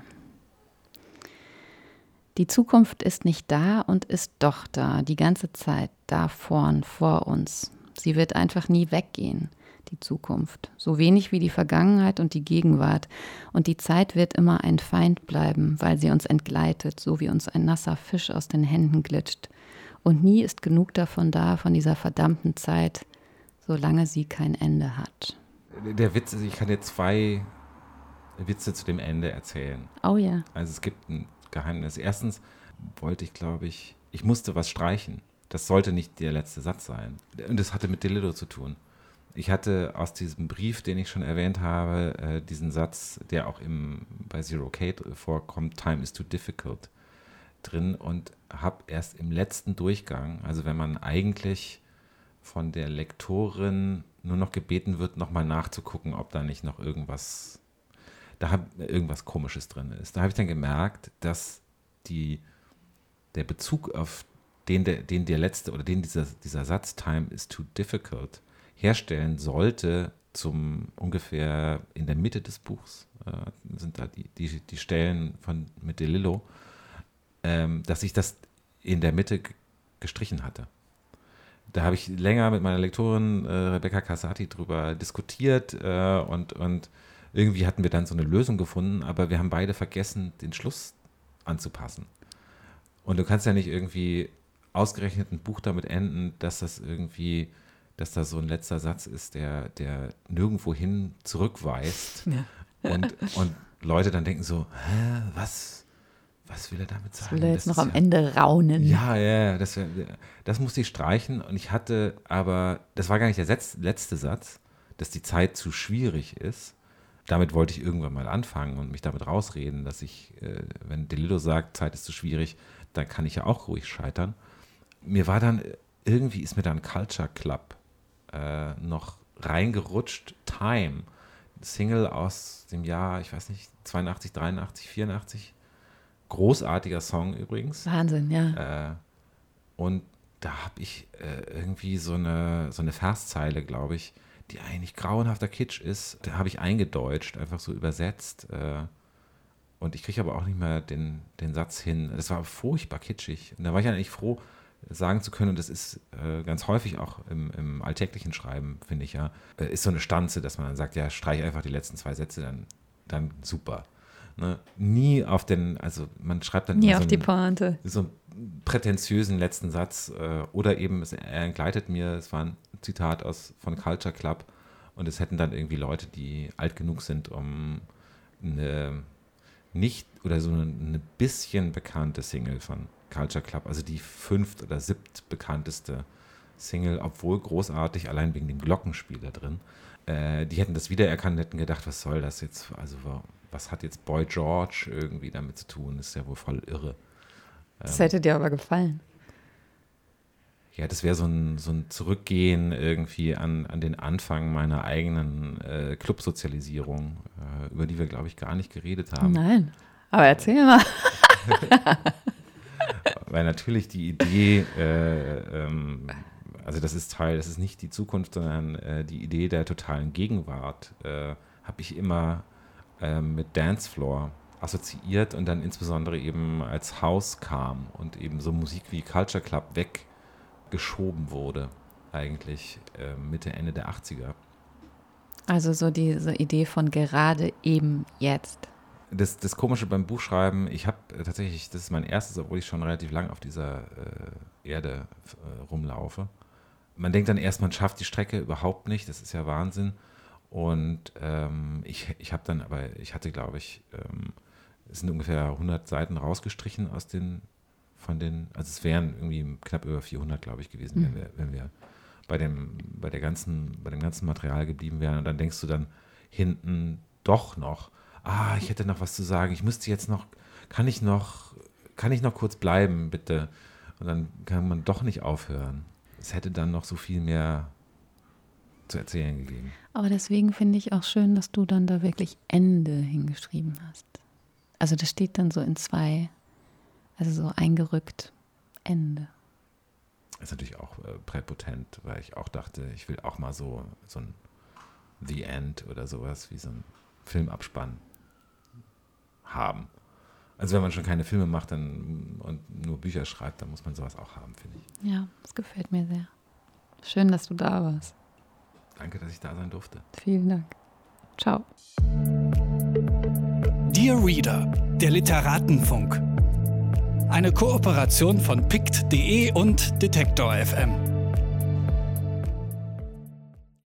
Die Zukunft ist nicht da und ist doch da, die ganze Zeit, da vorn, vor uns. Sie wird einfach nie weggehen. Die Zukunft, so wenig wie die Vergangenheit und die Gegenwart. Und die Zeit wird immer ein Feind bleiben, weil sie uns entgleitet, so wie uns ein nasser Fisch aus den Händen glitscht. Und nie ist genug davon da, von dieser verdammten Zeit, solange sie kein Ende hat. Der Witz ist, ich kann dir zwei Witze zu dem Ende erzählen. Oh ja. Also es gibt ein Geheimnis. Erstens wollte ich, glaube ich, ich musste was streichen. Das sollte nicht der letzte Satz sein. Und das hatte mit DeLillo zu tun. Ich hatte aus diesem Brief, den ich schon erwähnt habe, äh, diesen Satz, der auch im, bei Zero K vorkommt, Time is too difficult, drin und habe erst im letzten Durchgang, also wenn man eigentlich von der Lektorin nur noch gebeten wird, nochmal nachzugucken, ob da nicht noch irgendwas, da hab, irgendwas Komisches drin ist. Da habe ich dann gemerkt, dass die, der Bezug auf den der, den der letzte oder den dieser, dieser Satz, Time is too difficult, herstellen sollte zum ungefähr in der Mitte des Buchs, äh, sind da die, die, die Stellen von, mit DeLillo, ähm, dass ich das in der Mitte g- gestrichen hatte. Da habe ich länger mit meiner Lektorin äh, Rebecca Casati drüber diskutiert äh, und, und irgendwie hatten wir dann so eine Lösung gefunden, aber wir haben beide vergessen, den Schluss anzupassen. Und du kannst ja nicht irgendwie ausgerechnet ein Buch damit enden, dass das irgendwie dass da so ein letzter Satz ist, der, der nirgendwo hin zurückweist ja. und, und Leute dann denken so, hä, was, was will er damit sagen? Das will er jetzt das noch am ja, Ende raunen. Ja, ja, das, das musste ich streichen und ich hatte aber, das war gar nicht der Setz, letzte Satz, dass die Zeit zu schwierig ist. Damit wollte ich irgendwann mal anfangen und mich damit rausreden, dass ich, äh, wenn DeLillo sagt, Zeit ist zu schwierig, dann kann ich ja auch ruhig scheitern. Mir war dann, irgendwie ist mir dann Culture Club Äh, noch reingerutscht, Time, Single aus dem Jahr, ich weiß nicht, zweiundachtzig, dreiundachtzig, vierundachtzig, großartiger Song übrigens. Wahnsinn, ja. Äh, und da habe ich äh, irgendwie so eine, so eine Verszeile, glaube ich, die eigentlich grauenhafter Kitsch ist, da habe ich eingedeutscht, einfach so übersetzt äh, und ich kriege aber auch nicht mehr den, den Satz hin. Das war furchtbar kitschig und da war ich eigentlich froh, sagen zu können, und das ist äh, ganz häufig auch im, im alltäglichen Schreiben, finde ich ja, äh, ist so eine Stanze, dass man dann sagt, ja, streich einfach die letzten zwei Sätze, dann, dann super. Ne? Nie auf den, also man schreibt dann Nie immer auf so die einen, Pointe. so einen prätentiösen letzten Satz äh, oder eben, es, er entgleitet mir, es war ein Zitat aus von Culture Club und es hätten dann irgendwie Leute, die alt genug sind, um eine nicht oder so eine, eine bisschen bekannte Single von Culture Club, also die fünft- oder siebt bekannteste Single, obwohl großartig, allein wegen dem Glockenspiel da drin. Äh, die hätten das wiedererkannt, hätten gedacht, was soll das jetzt, also was hat jetzt Boy George irgendwie damit zu tun, das ist ja wohl voll irre. Das hätte dir aber gefallen. Ja, das wäre so ein, so ein Zurückgehen irgendwie an, an den Anfang meiner eigenen äh, Clubsozialisierung, äh, über die wir, glaube ich, gar nicht geredet haben. Nein, aber erzähl mal. Weil natürlich die Idee, äh, ähm, also das ist Teil, das ist nicht die Zukunft, sondern äh, die Idee der totalen Gegenwart, äh, habe ich immer äh, mit Dancefloor assoziiert und dann insbesondere eben als House kam und eben so Musik wie Culture Club weggeschoben wurde, eigentlich äh, Mitte, Ende der achtziger. Also so diese Idee von gerade eben jetzt. Das, das Komische beim Buchschreiben, ich habe tatsächlich, das ist mein erstes, obwohl ich schon relativ lang auf dieser äh, Erde äh, rumlaufe. Man denkt dann erst, man schafft die Strecke überhaupt nicht, das ist ja Wahnsinn. Und ähm, ich, ich habe dann, aber ich hatte, glaube ich, ähm, es sind ungefähr hundert Seiten rausgestrichen aus den, von den, also es wären irgendwie knapp über vierhundert, glaube ich, gewesen, mhm. wenn wir, wenn wir bei dem, bei der ganzen, bei dem ganzen Material geblieben wären. Und dann denkst du dann hinten doch noch, ah, ich hätte noch was zu sagen, ich müsste jetzt noch, kann ich noch, kann ich noch kurz bleiben, bitte? Und dann kann man doch nicht aufhören. Es hätte dann noch so viel mehr zu erzählen gegeben. Aber deswegen finde ich auch schön, dass du dann da wirklich Ende hingeschrieben hast. Also das steht dann so in zwei, also so eingerückt, Ende. Das ist natürlich auch äh, präpotent, weil ich auch dachte, ich will auch mal so, so ein The End oder sowas wie so ein Filmabspann haben. Also wenn man schon keine Filme macht dann, und nur Bücher schreibt, dann muss man sowas auch haben, finde ich. Ja, das gefällt mir sehr. Schön, dass du da warst. Danke, dass ich da sein durfte. Vielen Dank. Ciao. Dear Reader, der Literatenfunk. Eine Kooperation von Pict punkt de und Detektor F M.